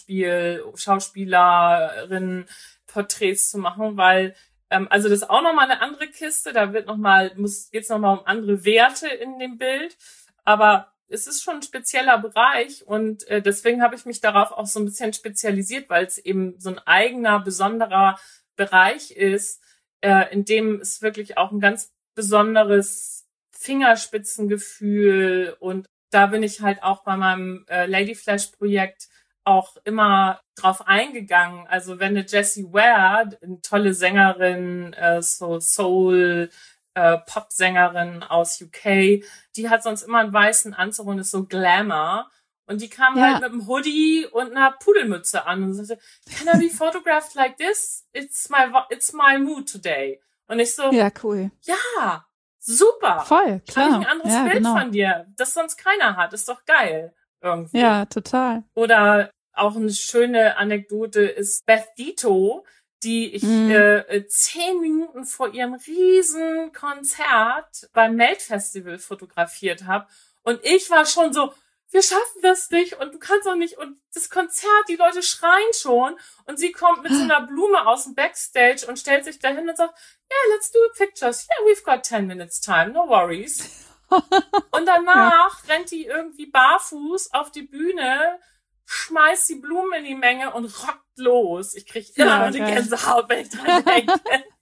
Schauspielerinnen Porträts zu machen, weil also das ist auch nochmal eine andere Kiste, da geht's nochmal um andere Werte in dem Bild, aber es ist schon ein spezieller Bereich und deswegen habe ich mich darauf auch so ein bisschen spezialisiert, weil es eben so ein eigener, besonderer Bereich ist, in dem es wirklich auch ein ganz besonderes Fingerspitzengefühl und da bin ich halt auch bei meinem Ladyflash-Projekt auch immer drauf eingegangen. Also wenn eine Jessie Ware, eine tolle Sängerin, so Soul, Popsängerin aus UK, die hat sonst immer einen weißen Anzug und ist so Glamour. Und die kam halt mit einem Hoodie und einer Pudelmütze an und sagte, can I be photographed like this? It's my mood today. Und ich so, ja, cool. Ja, super. Voll, klar. Habe ich ein anderes Bild von dir, das sonst keiner hat. Ist doch geil. Irgendwie. Ja, total. Oder auch eine schöne Anekdote ist Beth Ditto, die ich 10 Minuten vor ihrem riesen Konzert beim Melt-Festival fotografiert habe. Und ich war schon so, wir schaffen das nicht und du kannst doch nicht. Und das Konzert, die Leute schreien schon. Und sie kommt mit so einer Blume aus dem Backstage und stellt sich dahin und sagt, yeah, let's do pictures. Yeah, we've got 10 minutes time, no worries. Und danach rennt die irgendwie barfuß auf die Bühne, schmeißt die Blumen in die Menge und rockt los. Ich krieg immer noch die Gänsehaut, wenn ich dran denke.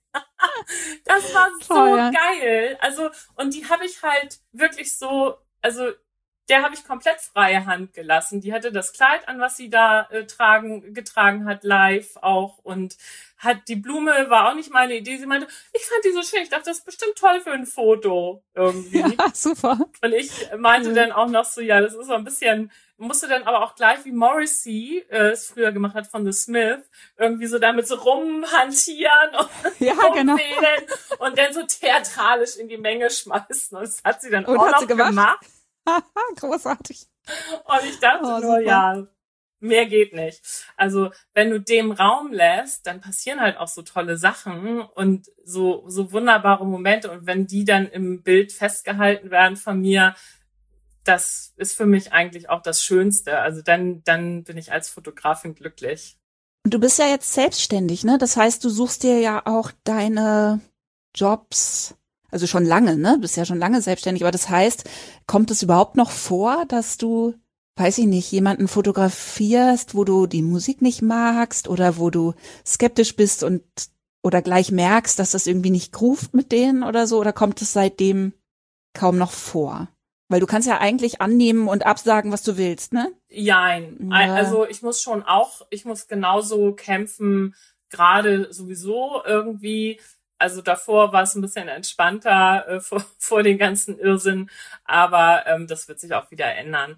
Das war Toll, so ja. geil. Also, und die habe ich halt wirklich so, also der habe ich komplett freie Hand gelassen. Die hatte das Kleid an, was sie da getragen hat, live auch. Und die Blume war auch nicht meine Idee. Sie meinte, ich fand die so schön. Ich dachte, das ist bestimmt toll für ein Foto irgendwie. Ja, super. Und ich meinte Cool. dann auch noch so, ja, das ist so ein bisschen, musste dann aber auch gleich, wie Morrissey es früher gemacht hat von The Smith, irgendwie so damit so rumhantieren und Ja, genau. rumwedeln und dann so theatralisch in die Menge schmeißen. Und das hat sie dann Und auch hat noch sie gemacht? gemacht. Großartig. Und ich dachte nur, super. ja, mehr geht nicht. Also, wenn du dem Raum lässt, dann passieren halt auch so tolle Sachen und so wunderbare Momente. Und wenn die dann im Bild festgehalten werden von mir, das ist für mich eigentlich auch das Schönste. Also dann bin ich als Fotografin glücklich. Und du bist ja jetzt selbstständig, ne? Das heißt, du suchst dir ja auch deine Jobs, also schon lange, ne? Du bist ja schon lange selbstständig, aber das heißt, kommt es überhaupt noch vor, dass du, weiß ich nicht, jemanden fotografierst, wo du die Musik nicht magst oder wo du skeptisch bist und oder gleich merkst, dass das irgendwie nicht groovt mit denen oder so, oder kommt es seitdem kaum noch vor? Weil du kannst ja eigentlich annehmen und absagen, was du willst, ne? Jein. Ja. Also ich muss genauso kämpfen, gerade sowieso irgendwie. Also davor war es ein bisschen entspannter vor den ganzen Irrsinn, aber das wird sich auch wieder ändern.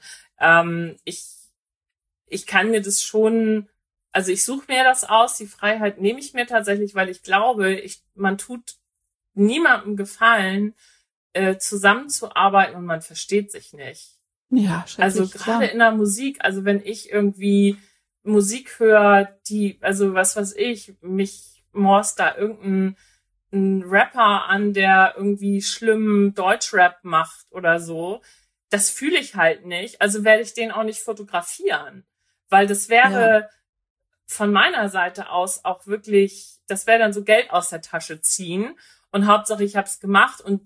Ich kann mir das schon, also ich suche mir das aus, die Freiheit nehme ich mir tatsächlich, weil ich glaube, man tut niemandem Gefallen, zusammenzuarbeiten und man versteht sich nicht. Ja, Also gerade in der Musik, also wenn ich irgendwie Musik höre, also was weiß ich, mich morst da irgendein Rapper an, der irgendwie schlimmen Deutschrap macht oder so, das fühle ich halt nicht. Also werde ich den auch nicht fotografieren, weil das wäre von meiner Seite aus auch wirklich, das wäre dann so Geld aus der Tasche ziehen und Hauptsache ich habe es gemacht und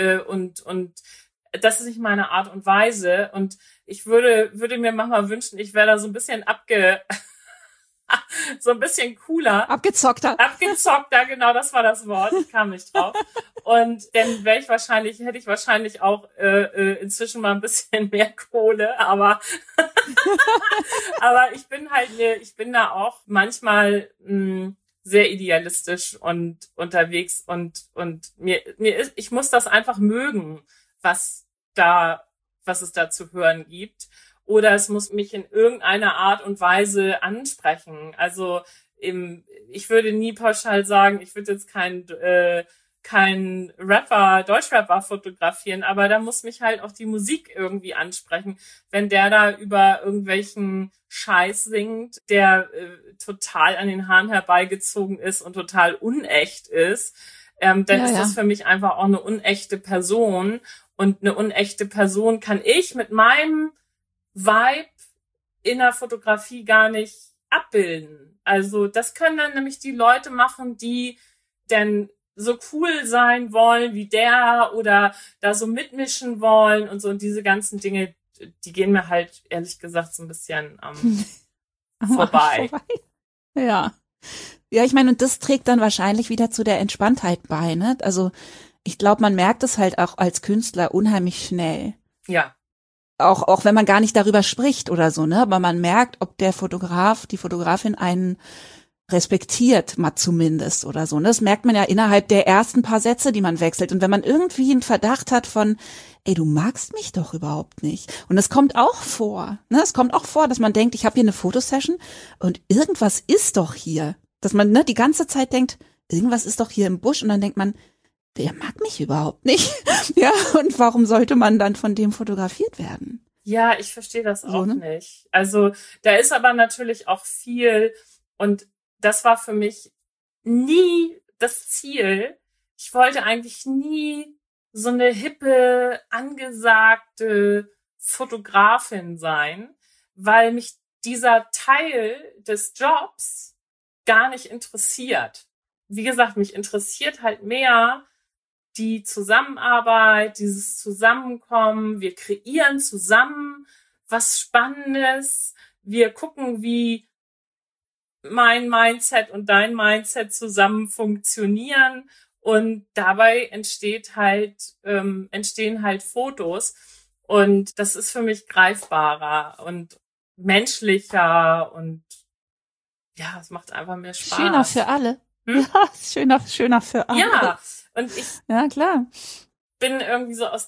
das ist nicht meine Art und Weise und ich würde mir manchmal wünschen, ich wäre da so ein bisschen so ein bisschen cooler. Abgezockter, genau, das war das Wort, ich kam nicht drauf. Und dann hätte ich wahrscheinlich auch inzwischen mal ein bisschen mehr Kohle, aber aber ich bin da auch manchmal sehr idealistisch und unterwegs und ich muss das einfach mögen, was es da zu hören gibt. Oder es muss mich in irgendeiner Art und Weise ansprechen. Also ich würde nie pauschal sagen, ich würde jetzt kein Deutschrapper fotografieren, aber da muss mich halt auch die Musik irgendwie ansprechen. Wenn der da über irgendwelchen Scheiß singt, der total an den Haaren herbeigezogen ist und total unecht ist, dann ist das für mich einfach auch eine unechte Person. Und eine unechte Person kann ich mit meinem Vibe in der Fotografie gar nicht abbilden. Also das können dann nämlich die Leute machen, die dann so cool sein wollen wie der oder da so mitmischen wollen und so. Und diese ganzen Dinge, die gehen mir halt ehrlich gesagt so ein bisschen vorbei. Ja. Ja, ich meine, und das trägt dann wahrscheinlich wieder zu der Entspanntheit bei, ne? Also ich glaube, man merkt es halt auch als Künstler unheimlich schnell. Ja. Auch wenn man gar nicht darüber spricht oder so, ne? Aber man merkt, ob der Fotograf, die Fotografin einen respektiert, mal zumindest oder so. Ne? Das merkt man ja innerhalb der ersten paar Sätze, die man wechselt. Und wenn man irgendwie einen Verdacht hat von, ey, du magst mich doch überhaupt nicht. Und es kommt auch vor, ne? Es kommt auch vor, dass man denkt, ich habe hier eine Fotosession und irgendwas ist doch hier. Dass man die ganze Zeit denkt, irgendwas ist doch hier im Busch. Und dann denkt man, der mag mich überhaupt nicht. Ja, und warum sollte man dann von dem fotografiert werden? Ja, ich verstehe das So, auch ne? nicht. Also da ist aber natürlich auch viel und das war für mich nie das Ziel. Ich wollte eigentlich nie so eine hippe, angesagte Fotografin sein, weil mich dieser Teil des Jobs gar nicht interessiert. Wie gesagt, mich interessiert halt mehr die Zusammenarbeit, dieses Zusammenkommen. Wir kreieren zusammen was Spannendes. Wir gucken, wie mein Mindset und dein Mindset zusammen funktionieren Und dabei entstehen halt Fotos. Und das ist für mich greifbarer und menschlicher und ja, es macht einfach mehr Spaß. Schöner für alle. Ja, schöner für alle. Ja, und ja, klar. Bin irgendwie so aus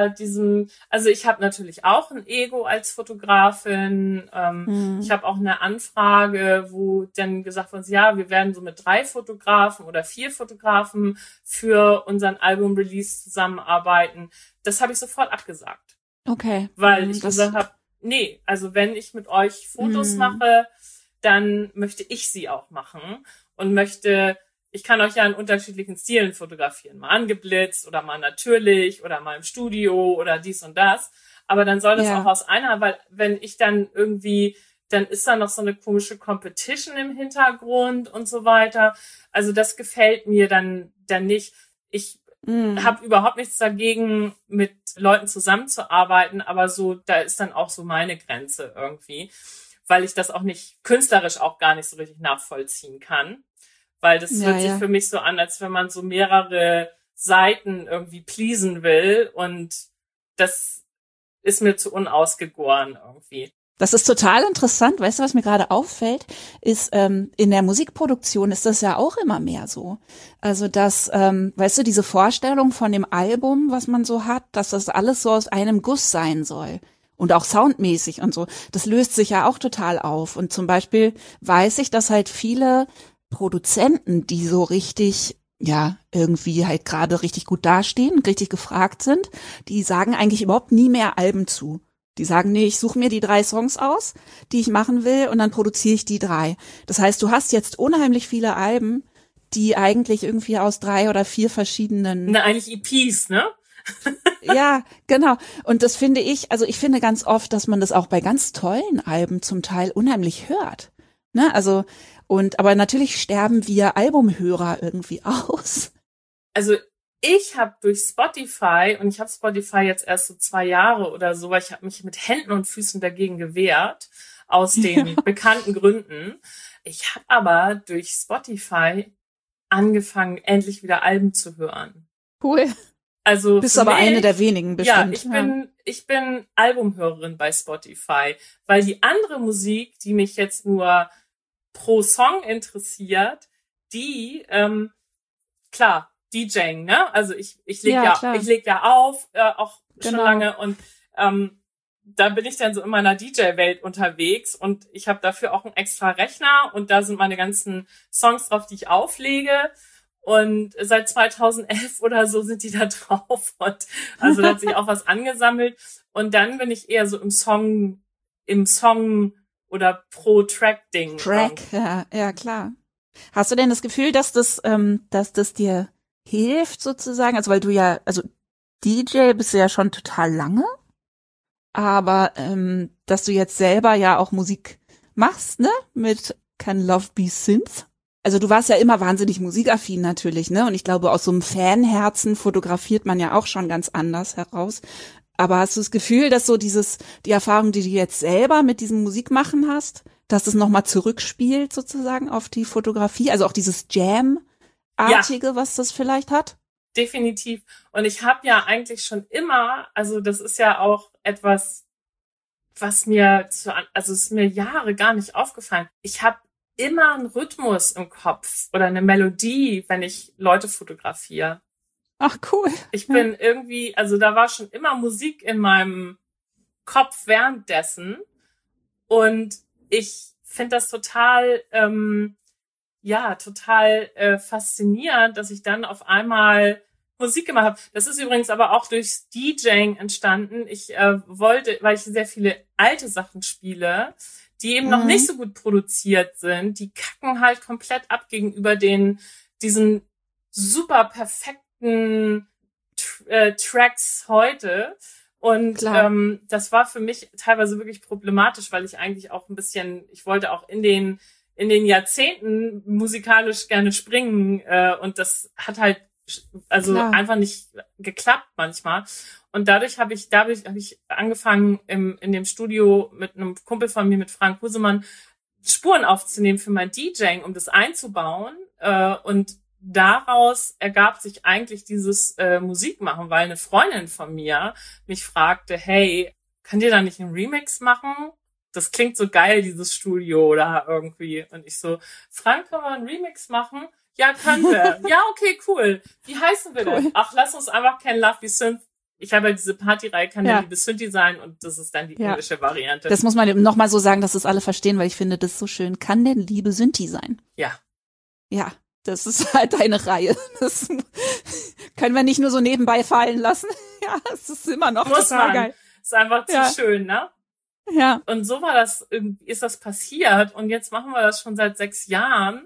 also ich habe natürlich auch ein Ego als Fotografin. Ich habe auch eine Anfrage, wo dann gesagt wird, ja, wir werden so mit 3 Fotografen oder 4 Fotografen für unseren Album-Release zusammenarbeiten. Das habe ich sofort abgesagt. Okay. Weil ich gesagt habe, nee, also wenn ich mit euch Fotos mache, dann möchte ich sie auch machen und ich kann euch ja in unterschiedlichen Stilen fotografieren. Mal angeblitzt oder mal natürlich oder mal im Studio oder dies und das. Aber dann soll das auch aus einer, weil wenn ich dann irgendwie, dann ist da noch so eine komische Competition im Hintergrund und so weiter. Also das gefällt mir dann nicht. Ich habe überhaupt nichts dagegen, mit Leuten zusammenzuarbeiten, aber so, da ist dann auch so meine Grenze irgendwie, weil ich das auch nicht, künstlerisch auch gar nicht so richtig nachvollziehen kann. Weil das hört sich für mich so an, als wenn man so mehrere Seiten irgendwie pleasen will und das ist mir zu unausgegoren irgendwie. Das ist total interessant. Weißt du, was mir gerade auffällt, ist, in der Musikproduktion ist das ja auch immer mehr so. Also dass, weißt du, diese Vorstellung von dem Album, was man so hat, dass das alles so aus einem Guss sein soll. Und auch soundmäßig und so. Das löst sich ja auch total auf. Und zum Beispiel weiß ich, dass halt viele Produzenten, die so richtig, ja, irgendwie halt gerade richtig gut dastehen, richtig gefragt sind, die sagen eigentlich überhaupt nie mehr Alben zu. Die sagen, nee, ich suche mir die 3 Songs aus, die ich machen will und dann produziere ich die 3. Das heißt, du hast jetzt unheimlich viele Alben, die eigentlich irgendwie aus 3 oder 4 verschiedenen... Na, eigentlich EPs, ne? Ja, genau. Und das finde ich, also ich finde ganz oft, dass man das auch bei ganz tollen Alben zum Teil unheimlich hört. Ne, also aber natürlich sterben wir Albumhörer irgendwie aus. Also ich habe durch Spotify, und ich habe Spotify jetzt erst so 2 Jahre oder so, weil ich habe mich mit Händen und Füßen dagegen gewehrt, aus den bekannten Gründen. Ich habe aber durch Spotify angefangen, endlich wieder Alben zu hören. Cool. Also bist aber eine der wenigen bestimmt. Ja, ich bin Albumhörerin bei Spotify, weil die andere Musik, die mich jetzt nur pro Song interessiert, die, klar, DJing, ne? Also ich leg ja auf, auch schon lange und da bin ich dann so in meiner DJ-Welt unterwegs und ich habe dafür auch einen extra Rechner und da sind meine ganzen Songs drauf, die ich auflege. Und seit 2011 oder so sind die da drauf und also da hat sich auch was angesammelt. Und dann bin ich eher so im Song oder Pro-Track-Ding. Ja, klar. Hast du denn das Gefühl, dass das dir hilft sozusagen? Also weil du ja, also DJ bist du ja schon total lange, aber dass du jetzt selber ja auch Musik machst, ne? Mit Can Love Be Synth? Also du warst ja immer wahnsinnig musikaffin natürlich, ne? Und ich glaube, aus so einem Fanherzen fotografiert man ja auch schon ganz anders heraus. Aber hast du das Gefühl, dass so die Erfahrung, die du jetzt selber mit diesem Musikmachen hast, dass das nochmal zurückspielt sozusagen auf die Fotografie? Also auch dieses Jam-artige, was das vielleicht hat? Definitiv. Und ich habe ja eigentlich schon immer, also das ist ja auch etwas, was mir ist mir Jahre gar nicht aufgefallen. Ich habe immer einen Rhythmus im Kopf oder eine Melodie, wenn ich Leute fotografiere. Ach, cool. Ich bin irgendwie, also da war schon immer Musik in meinem Kopf währenddessen und ich finde das total, faszinierend, dass ich dann auf einmal Musik gemacht habe. Das ist übrigens aber auch durchs DJing entstanden. Ich weil ich sehr viele alte Sachen spiele, die eben noch nicht so gut produziert sind, die kacken halt komplett ab gegenüber diesen super perfekten Tracks heute. Und das war für mich teilweise wirklich problematisch, weil ich eigentlich auch ich wollte auch in den Jahrzehnten musikalisch gerne springen und das hat halt einfach nicht geklappt manchmal. Und dadurch habe ich angefangen in dem Studio mit einem Kumpel von mir, mit Frank Husemann, Spuren aufzunehmen für mein DJing, um das einzubauen. Und daraus ergab sich eigentlich dieses Musikmachen, weil eine Freundin von mir mich fragte, hey, könnt ihr da nicht einen Remix machen? Das klingt so geil, dieses Studio oder irgendwie. Und ich so, Frank, können wir einen Remix machen? Ja, können wir. Ja, okay, cool. Wie heißen wir denn? Ach, lass uns einfach Can Love Be Synth. Ich habe ja diese Partyreihe Can Love Be Synth sein und das ist dann die englische Variante. Das muss man nochmal so sagen, dass es alle verstehen, weil ich finde das so schön. Kann denn Liebe Synthi sein? Ja. Ja, das ist halt eine Reihe. Das können wir nicht nur so nebenbei fallen lassen. Ja, es ist immer noch total geil. Ist einfach zu schön, ne? Ja. Und so ist das passiert und jetzt machen wir das schon seit 6 Jahren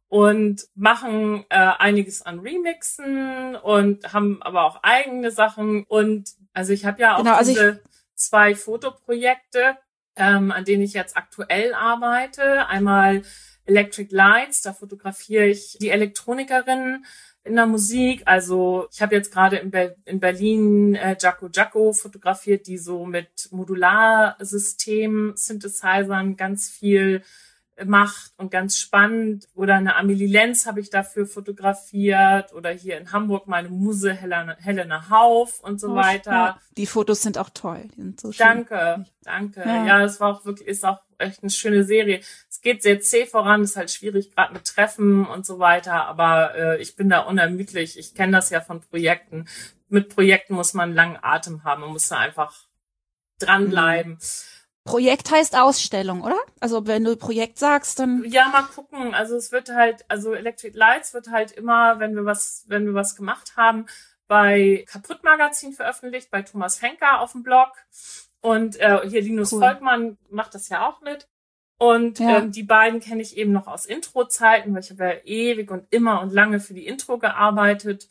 und machen einiges an Remixen und haben aber auch eigene Sachen und also ich habe ja auch diese 2 Fotoprojekte, an denen ich jetzt aktuell arbeite. Einmal Electric Lights, da fotografiere ich die Elektronikerinnen in der Musik. Also ich habe jetzt gerade in Berlin Jaco Jaco fotografiert, die so mit Modularsystem, Synthesizern ganz viel macht und ganz spannend. Oder eine Amelie Lenz habe ich dafür fotografiert. Oder hier in Hamburg meine Muse Helena Hauf und so weiter. Ja, die Fotos sind auch toll. Die sind so schön. Danke. Ja, das war auch wirklich, ist auch echt eine schöne Serie. Es geht sehr zäh voran, ist halt schwierig, gerade mit Treffen und so weiter. Aber ich bin da unermüdlich. Ich kenne das ja von Projekten. Mit Projekten muss man einen langen Atem haben. Man muss da einfach dranbleiben. Projekt heißt Ausstellung, oder? Also wenn du Projekt sagst, dann... Ja, mal gucken. Also es wird halt, also Electric Lights wird halt immer, wenn wir was gemacht haben, bei Kaputt Magazin veröffentlicht, bei Thomas Henker auf dem Blog. Und hier Linus Volkmann macht das ja auch mit. Und die beiden kenne ich eben noch aus Intro-Zeiten, weil ich habe ja ewig und immer und lange für die Intro gearbeitet.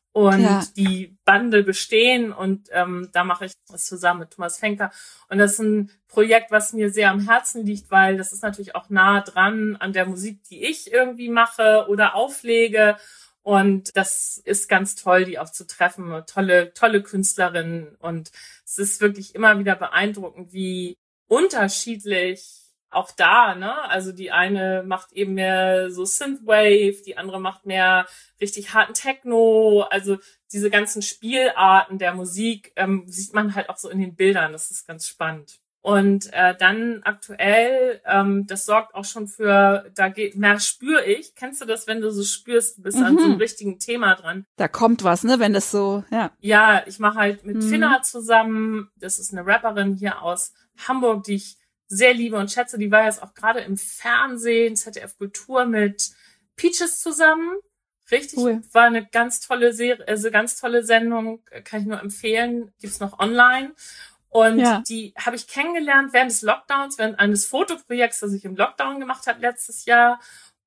Und die Bande bestehen und da mache ich das zusammen mit Thomas Henker. Und das ist ein Projekt, was mir sehr am Herzen liegt, weil das ist natürlich auch nah dran an der Musik, die ich irgendwie mache oder auflege. Und das ist ganz toll, die auch zu treffen. Tolle Künstlerinnen. Und es ist wirklich immer wieder beeindruckend, wie unterschiedlich auch da, ne? Also die eine macht eben mehr so Synthwave, die andere macht mehr richtig harten Techno. Also diese ganzen Spielarten der Musik sieht man halt auch so in den Bildern. Das ist ganz spannend. Und dann aktuell, das sorgt auch schon für, mehr spüre ich. Kennst du das, wenn du so spürst, du bist an so einem richtigen Thema dran? Da kommt was, ne, wenn das so, Ja, ich mache halt mit Finna zusammen. Das ist eine Rapperin hier aus Hamburg, die ich sehr liebe und schätze. Die war jetzt auch gerade im Fernsehen, ZDF Kultur mit Peaches zusammen. Richtig, cool. War eine ganz tolle Serie, also ganz tolle Sendung, kann ich nur empfehlen. Gibt's noch online. Und die habe ich kennengelernt während des Lockdowns, während eines Fotoprojekts, das ich im Lockdown gemacht habe letztes Jahr.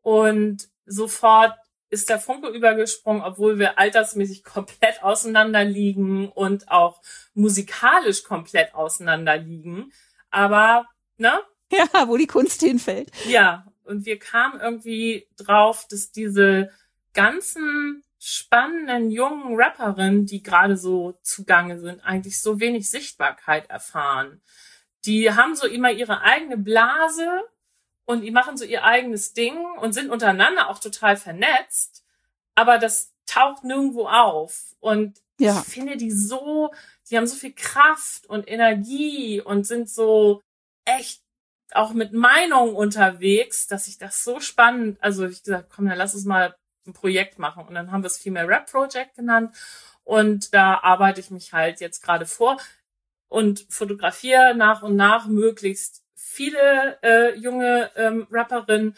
Und sofort ist der Funke übergesprungen, obwohl wir altersmäßig komplett auseinander liegen und auch musikalisch komplett auseinander liegen. Aber ne? Ja, wo die Kunst hinfällt. Ja, und wir kamen irgendwie drauf, dass diese ganzen spannenden jungen Rapperinnen, die gerade so zugange sind, eigentlich so wenig Sichtbarkeit erfahren. Die haben so immer ihre eigene Blase und die machen so ihr eigenes Ding und sind untereinander auch total vernetzt, aber das taucht nirgendwo auf. Und ich finde die haben so viel Kraft und Energie und sind so echt auch mit Meinung unterwegs, dass ich das so spannend, also ich gesagt, komm, dann lass uns mal ein Projekt machen. Und dann haben wir es Female Rap Project genannt. Und da arbeite ich mich halt jetzt gerade vor und fotografiere nach und nach möglichst viele junge Rapperinnen,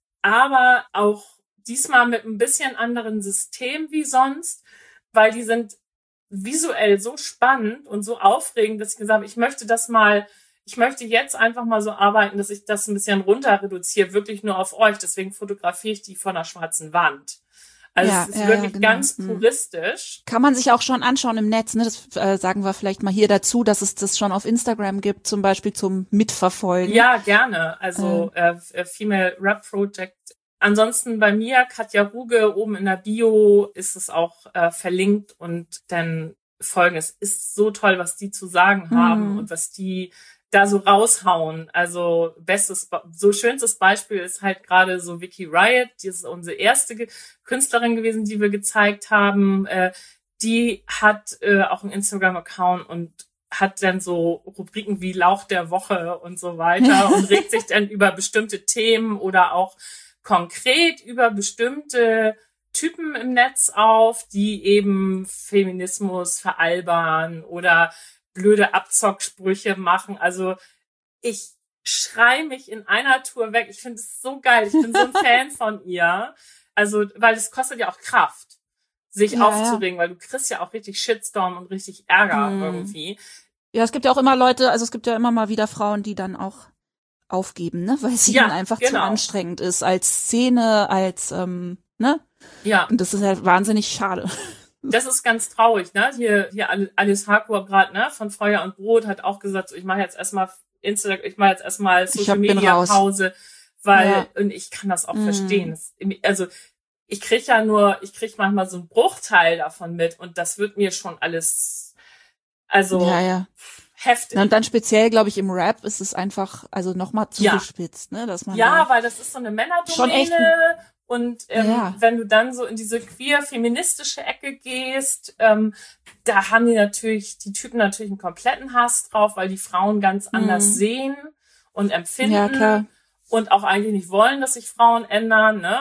aber auch diesmal mit ein bisschen anderen System wie sonst, weil die sind visuell so spannend und so aufregend, dass ich gesagt habe, ich möchte jetzt einfach mal so arbeiten, dass ich das ein bisschen runter reduziere, wirklich nur auf euch. Deswegen fotografiere ich die von einer schwarzen Wand. Also es ist wirklich ganz puristisch. Kann man sich auch schon anschauen im Netz, ne? Das sagen wir vielleicht mal hier dazu, dass es das schon auf Instagram gibt, zum Beispiel zum Mitverfolgen. Ja, gerne. Also Female Rap Project. Ansonsten bei mir, Katja Ruge, oben in der Bio ist es auch verlinkt und dann folgen. Es ist so toll, was die zu sagen haben und was die da so raushauen. Also so schönstes Beispiel ist halt gerade so Vicky Riot, die ist unsere erste Künstlerin gewesen, die wir gezeigt haben. Die hat auch einen Instagram-Account und hat dann so Rubriken wie Lauch der Woche und so weiter und regt sich dann über bestimmte Themen oder auch konkret über bestimmte Typen im Netz auf, die eben Feminismus veralbern oder blöde Abzocksprüche machen. Also ich schrei mich in einer Tour weg. Ich finde es so geil. Ich bin so ein Fan von ihr. Also, weil es kostet ja auch Kraft, sich aufzuregen, weil du kriegst ja auch richtig Shitstorm und richtig Ärger irgendwie. Ja, es gibt ja auch immer Leute, also es gibt ja immer mal wieder Frauen, die dann auch aufgeben, ne, weil es ihnen einfach zu anstrengend ist als Szene, als ne? Ja. Und das ist halt wahnsinnig schade. Das ist ganz traurig, ne? Hier Alice Harcourt gerade, ne, von Feuer und Brot hat auch gesagt, so, ich mache jetzt erstmal Instagram, ich mache jetzt erstmal Social Media Pause, weil und ich kann das auch verstehen. Also ich krieg manchmal so einen Bruchteil davon mit und das wird mir schon alles heftig. Und dann speziell, glaube ich, im Rap ist es einfach, also nochmal zugespitzt, ne, dass man weil das ist so eine Männerdomäne und wenn du dann so in diese queer-feministische Ecke gehst, da haben die Typen natürlich einen kompletten Hass drauf, weil die Frauen ganz anders sehen und empfinden. Ja, klar. Und auch eigentlich nicht wollen, dass sich Frauen ändern, ne?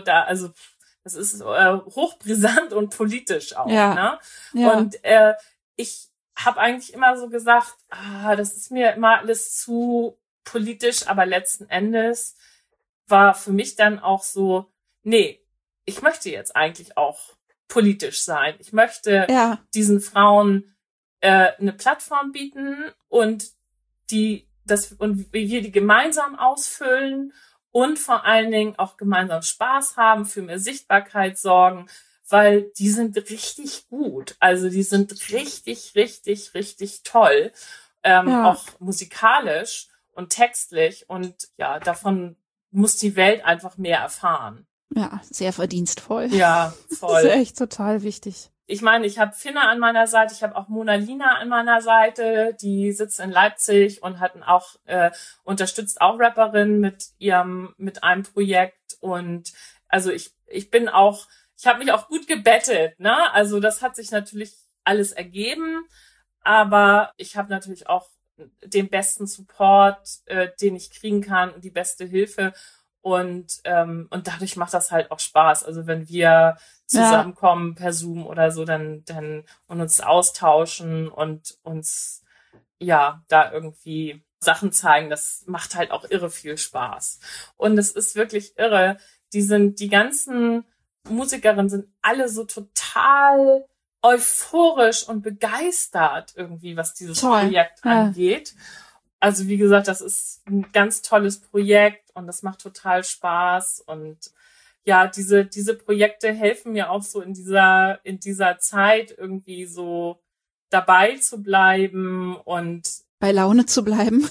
Das ist hochbrisant und politisch auch, ne? Ja. Und ich habe eigentlich immer so gesagt, das ist mir immer alles zu politisch, aber letzten Endes war für mich dann auch so, nee, ich möchte jetzt eigentlich auch politisch sein. Ich möchte diesen Frauen eine Plattform bieten und wie wir die gemeinsam ausfüllen und vor allen Dingen auch gemeinsam Spaß haben, für mehr Sichtbarkeit sorgen, weil die sind richtig gut. Also die sind richtig, richtig, richtig toll. Auch musikalisch und textlich und davon muss die Welt einfach mehr erfahren. Ja, sehr verdienstvoll. Ja, voll. Das ist echt total wichtig. Ich meine, ich habe Finna an meiner Seite, ich habe auch Mona Lina an meiner Seite, die sitzt in Leipzig und unterstützt auch Rapperinnen mit einem Projekt. Und also ich habe mich auch gut gebettet, ne? Also das hat sich natürlich alles ergeben, aber ich habe natürlich auch den besten Support, den ich kriegen kann und die beste Hilfe. Und dadurch macht das halt auch Spaß. Also wenn wir zusammenkommen per Zoom oder so, dann und uns austauschen und uns da irgendwie Sachen zeigen, das macht halt auch irre viel Spaß. Und es ist wirklich irre. Die ganzen Musikerinnen sind alle so total euphorisch und begeistert irgendwie, was dieses Projekt angeht. Also wie gesagt, das ist ein ganz tolles Projekt und das macht total Spaß und diese Projekte helfen mir auch so in dieser Zeit irgendwie so dabei zu bleiben und bei Laune zu bleiben.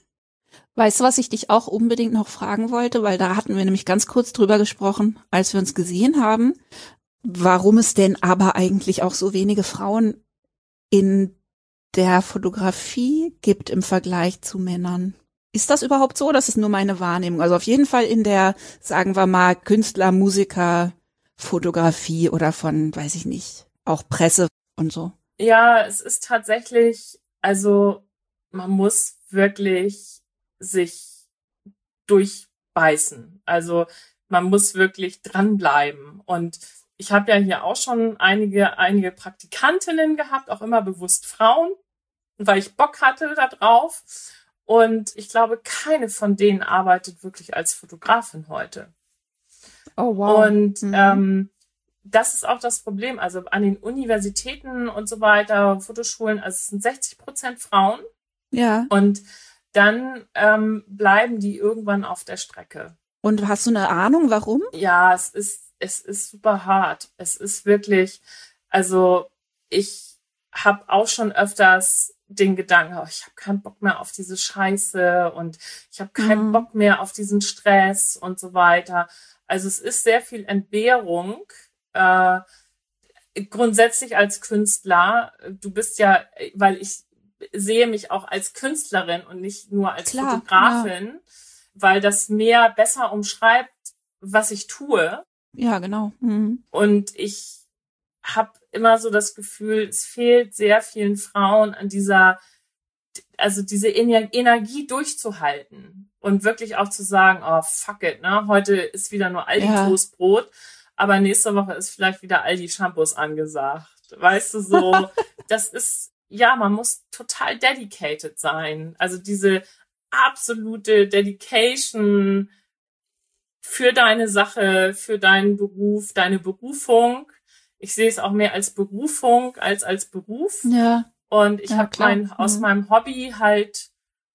Weißt du, was ich dich auch unbedingt noch fragen wollte, weil da hatten wir nämlich ganz kurz drüber gesprochen, als wir uns gesehen haben, warum es denn aber eigentlich auch so wenige Frauen in der Fotografie gibt im Vergleich zu Männern. Ist das überhaupt so? Das ist nur meine Wahrnehmung. Also auf jeden Fall in der, sagen wir mal, Künstler, Musiker, Fotografie oder von, weiß ich nicht, auch Presse und so. Ja, es ist tatsächlich, also man muss wirklich sich durchbeißen. Also man muss wirklich dranbleiben. Und ich habe ja hier auch schon einige Praktikantinnen gehabt, auch immer bewusst Frauen, weil ich Bock hatte da drauf. Und ich glaube, keine von denen arbeitet wirklich als Fotografin heute. Oh, wow. Und das ist auch das Problem. Also an den Universitäten und so weiter, Fotoschulen, also es sind 60% Frauen. Ja. Und dann bleiben die irgendwann auf der Strecke. Und hast du eine Ahnung, warum? Ja, es ist super hart. Es ist wirklich, also ich habe auch schon öfters den Gedanken, ich habe keinen Bock mehr auf diese Scheiße und ich habe keinen Bock mehr auf diesen Stress und so weiter. Also es ist sehr viel Entbehrung. Grundsätzlich als Künstler, du bist ja, weil ich sehe mich auch als Künstlerin und nicht nur als Klar, Fotografin, weil das mehr besser umschreibt, was ich tue. Ja, genau. Und ich habe immer so das Gefühl, es fehlt sehr vielen Frauen an diese Energie durchzuhalten und wirklich auch zu sagen, oh, fuck it, ne? Heute ist wieder nur Aldi Toastbrot, aber nächste Woche ist vielleicht wieder Aldi Shampoos angesagt. Weißt du, so, das ist, ja, man muss total dedicated sein. Also diese absolute Dedication für deine Sache, für deinen Beruf, deine Berufung. Ich sehe es auch mehr als Berufung als Beruf. Ja. Und ich habe aus meinem Hobby halt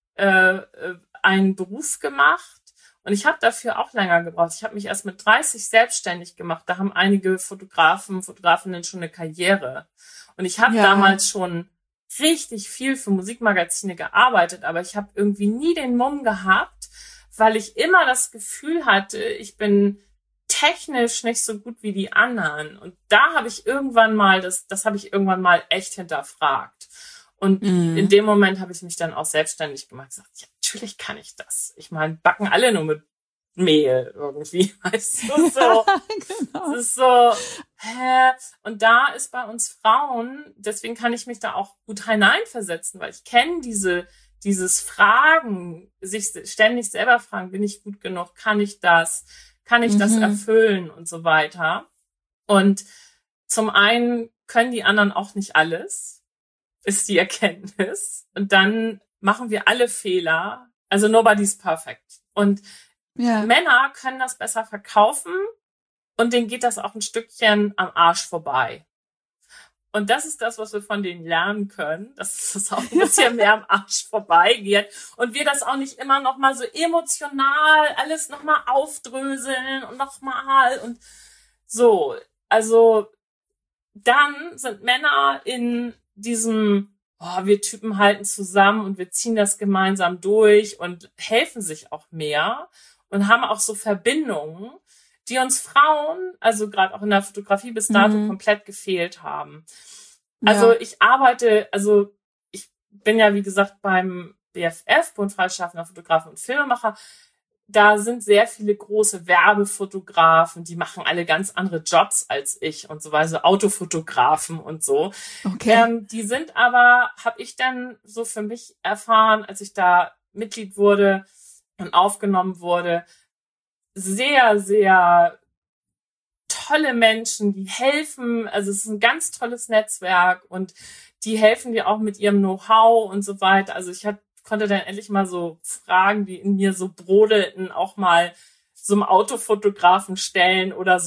einen Beruf gemacht. Und ich habe dafür auch länger gebraucht. Ich habe mich erst mit 30 selbstständig gemacht. Da haben einige Fotografinnen schon eine Karriere. Und ich habe damals schon richtig viel für Musikmagazine gearbeitet, aber ich habe irgendwie nie den Mumm gehabt, weil ich immer das Gefühl hatte, ich bin technisch nicht so gut wie die anderen. Und da habe ich irgendwann mal, das habe ich irgendwann mal echt hinterfragt. Und in dem Moment habe ich mich dann auch selbstständig gemacht. Gesagt, ja, natürlich kann ich das. Ich meine, backen alle nur mit Mehl irgendwie, weißt du, so. Genau. Es ist so, und da ist bei uns Frauen, deswegen kann ich mich da auch gut hineinversetzen, weil ich kenne dieses Fragen, sich ständig selber fragen, bin ich gut genug, kann ich das erfüllen und so weiter. Und zum einen können die anderen auch nicht alles, ist die Erkenntnis. Und dann machen wir alle Fehler. Also nobody's perfect. Und Männer können das besser verkaufen und denen geht das auch ein Stückchen am Arsch vorbei. Und das ist das, was wir von denen lernen können, dass es auch ein bisschen mehr am Arsch vorbeigeht und wir das auch nicht immer noch mal so emotional alles noch mal aufdröseln und noch mal und so. Also dann sind Männer in diesem wir Typen halten zusammen und wir ziehen das gemeinsam durch und helfen sich auch mehr und haben auch so Verbindungen, die uns Frauen, also gerade auch in der Fotografie bis dato komplett gefehlt haben. Also ich bin ja, wie gesagt, beim BFF, Bund freischaffender Fotografen und Filmemacher. Da sind sehr viele große Werbefotografen, die machen alle ganz andere Jobs als ich und so weiter, so Autofotografen und so. Okay. Die sind aber, habe ich dann so für mich erfahren, als ich da Mitglied wurde und aufgenommen wurde, sehr, sehr tolle Menschen, die helfen, also es ist ein ganz tolles Netzwerk und die helfen dir auch mit ihrem Know-how und so weiter. Also ich konnte dann endlich mal so Fragen, die in mir so brodelten, auch mal so einem Autofotografen stellen oder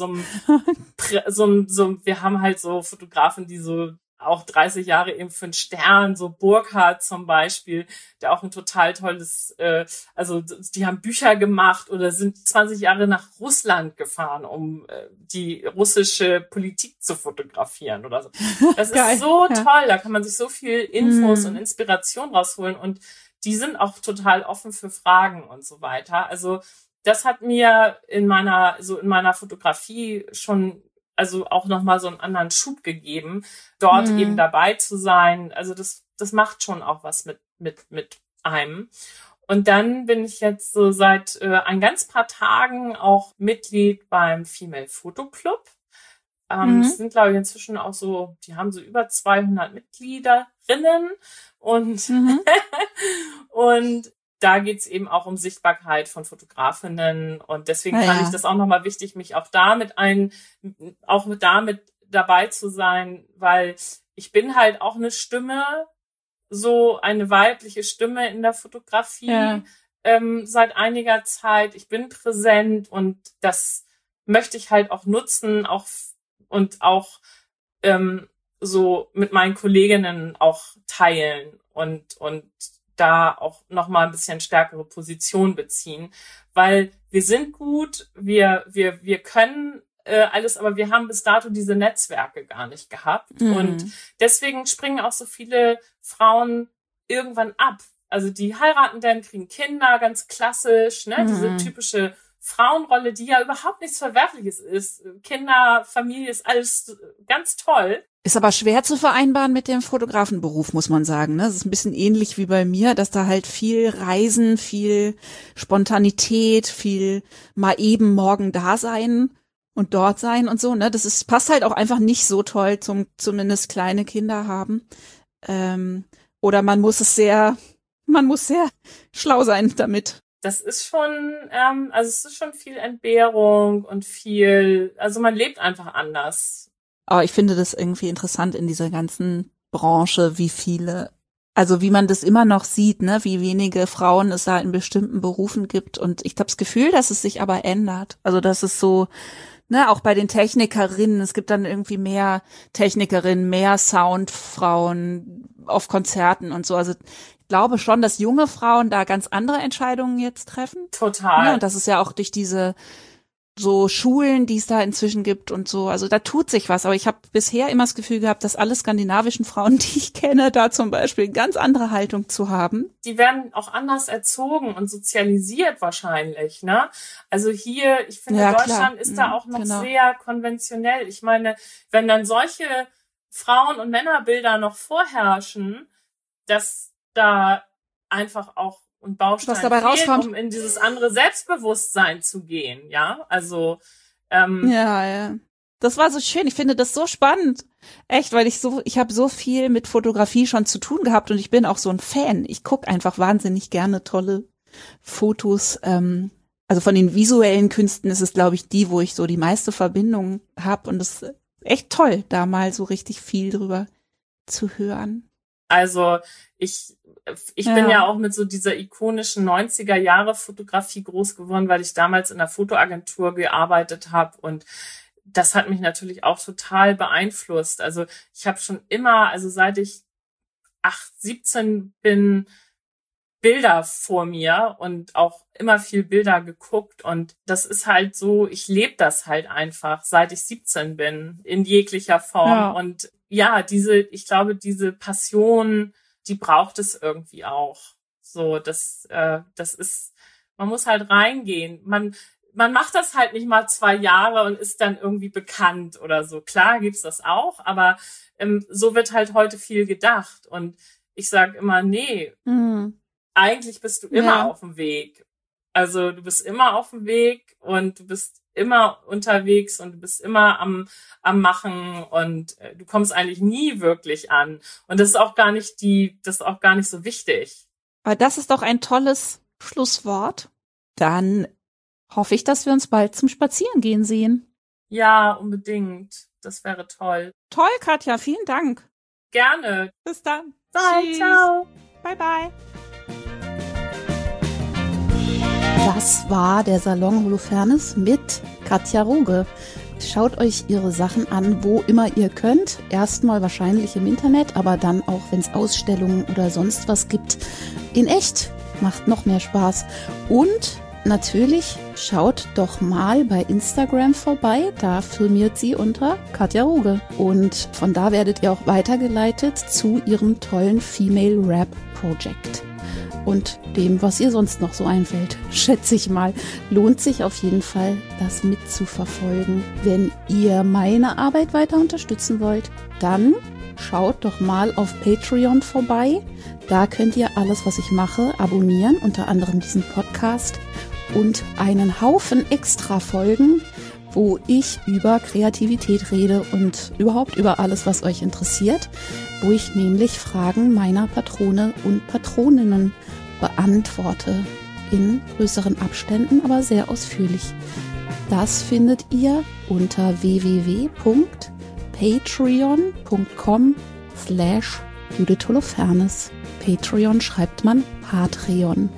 wir haben halt so Fotografen, die so auch 30 Jahre eben für einen Stern, so Burkhardt zum Beispiel, der auch ein total tolles, die haben Bücher gemacht oder sind 20 Jahre nach Russland gefahren, um die russische Politik zu fotografieren oder so. Das ist so toll, da kann man sich so viel Infos und Inspiration rausholen und die sind auch total offen für Fragen und so weiter. Also das hat mir in meiner Fotografie schon also auch nochmal so einen anderen Schub gegeben, dort eben dabei zu sein. Also das macht schon auch was mit einem. Und dann bin ich jetzt so seit ein ganz paar Tagen auch Mitglied beim Female Photo Club. Es sind, glaube ich, inzwischen auch so, die haben so über 200 Mitgliederinnen und, und da geht's eben auch um Sichtbarkeit von Fotografinnen und deswegen fand ich das auch nochmal wichtig, mich auch damit dabei zu sein, weil ich bin halt auch eine Stimme, so eine weibliche Stimme in der Fotografie seit einiger Zeit. Ich bin präsent und das möchte ich halt auch nutzen, auch so mit meinen Kolleginnen auch teilen und da auch noch mal ein bisschen stärkere Position beziehen, weil wir sind gut, wir können alles, aber wir haben bis dato diese Netzwerke gar nicht gehabt und deswegen springen auch so viele Frauen irgendwann ab. Also die heiraten dann, kriegen Kinder, ganz klassisch, ne, diese typische Frauenrolle, die ja überhaupt nichts Verwerfliches ist. Kinder, Familie ist alles ganz toll. Ist aber schwer zu vereinbaren mit dem Fotografenberuf, muss man sagen. Ne? Das ist ein bisschen ähnlich wie bei mir, dass da halt viel Reisen, viel Spontanität, viel mal eben morgen da sein und dort sein und so. Ne? Passt halt auch einfach nicht so toll zum zumindest kleine Kinder haben. Oder man muss sehr schlau sein damit. Das ist schon, es ist schon viel Entbehrung und also man lebt einfach anders. Aber ich finde das irgendwie interessant in dieser ganzen Branche, wie man das immer noch sieht, ne, wie wenige Frauen es da in bestimmten Berufen gibt. Und ich habe das Gefühl, dass es sich aber ändert. Also dass es so, ne, auch bei den Technikerinnen, es gibt dann irgendwie mehr Technikerinnen, mehr Soundfrauen auf Konzerten und so. Also ich glaube schon, dass junge Frauen da ganz andere Entscheidungen jetzt treffen. Total. Ja, und das ist ja auch durch diese so Schulen, die es da inzwischen gibt und so. Also da tut sich was. Aber ich habe bisher immer das Gefühl gehabt, dass alle skandinavischen Frauen, die ich kenne, da zum Beispiel eine ganz andere Haltung zu haben. Die werden auch anders erzogen und sozialisiert wahrscheinlich, ne? Also hier, ich finde, ja, Deutschland ist da auch noch sehr konventionell. Ich meine, wenn dann solche Frauen- und Männerbilder noch vorherrschen, dass da einfach auch und Baustein was dabei rauskommt, um in dieses andere Selbstbewusstsein zu gehen, ja, also ja, das war so schön, ich finde das so spannend, echt, weil ich habe so viel mit Fotografie schon zu tun gehabt und ich bin auch so ein Fan, ich gucke einfach wahnsinnig gerne tolle Fotos, also von den visuellen Künsten ist es, glaube ich, die, wo ich so die meiste Verbindung habe und das ist echt toll, da mal so richtig viel drüber zu hören. Also ich bin ja auch mit so dieser ikonischen 90er-Jahre-Fotografie groß geworden, weil ich damals in der Fotoagentur gearbeitet habe und das hat mich natürlich auch total beeinflusst. Also ich habe schon immer, also seit ich 17 bin, Bilder vor mir und auch immer viel Bilder geguckt und das ist halt so, ich lebe das halt einfach, seit ich 17 bin, in jeglicher Form und ja, ich glaube, diese Passion, die braucht es irgendwie auch. So, das ist, man muss halt reingehen. Man macht das halt nicht mal 2 Jahre und ist dann irgendwie bekannt oder so. Klar gibt's das auch, aber so wird halt heute viel gedacht. Und ich sage immer, nee, eigentlich bist du immer auf dem Weg. Also du bist immer auf dem Weg und du bist immer unterwegs und du bist immer am Machen und du kommst eigentlich nie wirklich an. Und das ist auch gar nicht so wichtig. Aber das ist doch ein tolles Schlusswort. Dann hoffe ich, dass wir uns bald zum Spazierengehen sehen. Ja, unbedingt. Das wäre toll. Toll, Katja. Vielen Dank. Gerne. Bis dann. Bye. Tschüss. Ciao. Bye, bye. Das war der Salon Holofernes mit Katja Ruge. Schaut euch ihre Sachen an, wo immer ihr könnt. Erstmal wahrscheinlich im Internet, aber dann auch, wenn es Ausstellungen oder sonst was gibt, in echt. Macht noch mehr Spaß. Und natürlich schaut doch mal bei Instagram vorbei. Da firmiert sie unter Katja Ruge. Und von da werdet ihr auch weitergeleitet zu ihrem tollen Female Rap Project. Und dem, was ihr sonst noch so einfällt, schätze ich mal, lohnt sich auf jeden Fall, das mitzuverfolgen. Wenn ihr meine Arbeit weiter unterstützen wollt, dann schaut doch mal auf Patreon vorbei. Da könnt ihr alles, was ich mache, abonnieren, unter anderem diesen Podcast und einen Haufen extra Folgen, wo ich über Kreativität rede und überhaupt über alles, was euch interessiert, wo ich nämlich Fragen meiner Patrone und Patroninnen beantworte, in größeren Abständen, aber sehr ausführlich. Das findet ihr unter www.patreon.com/Judith Holofernes. Patreon schreibt man Patreon.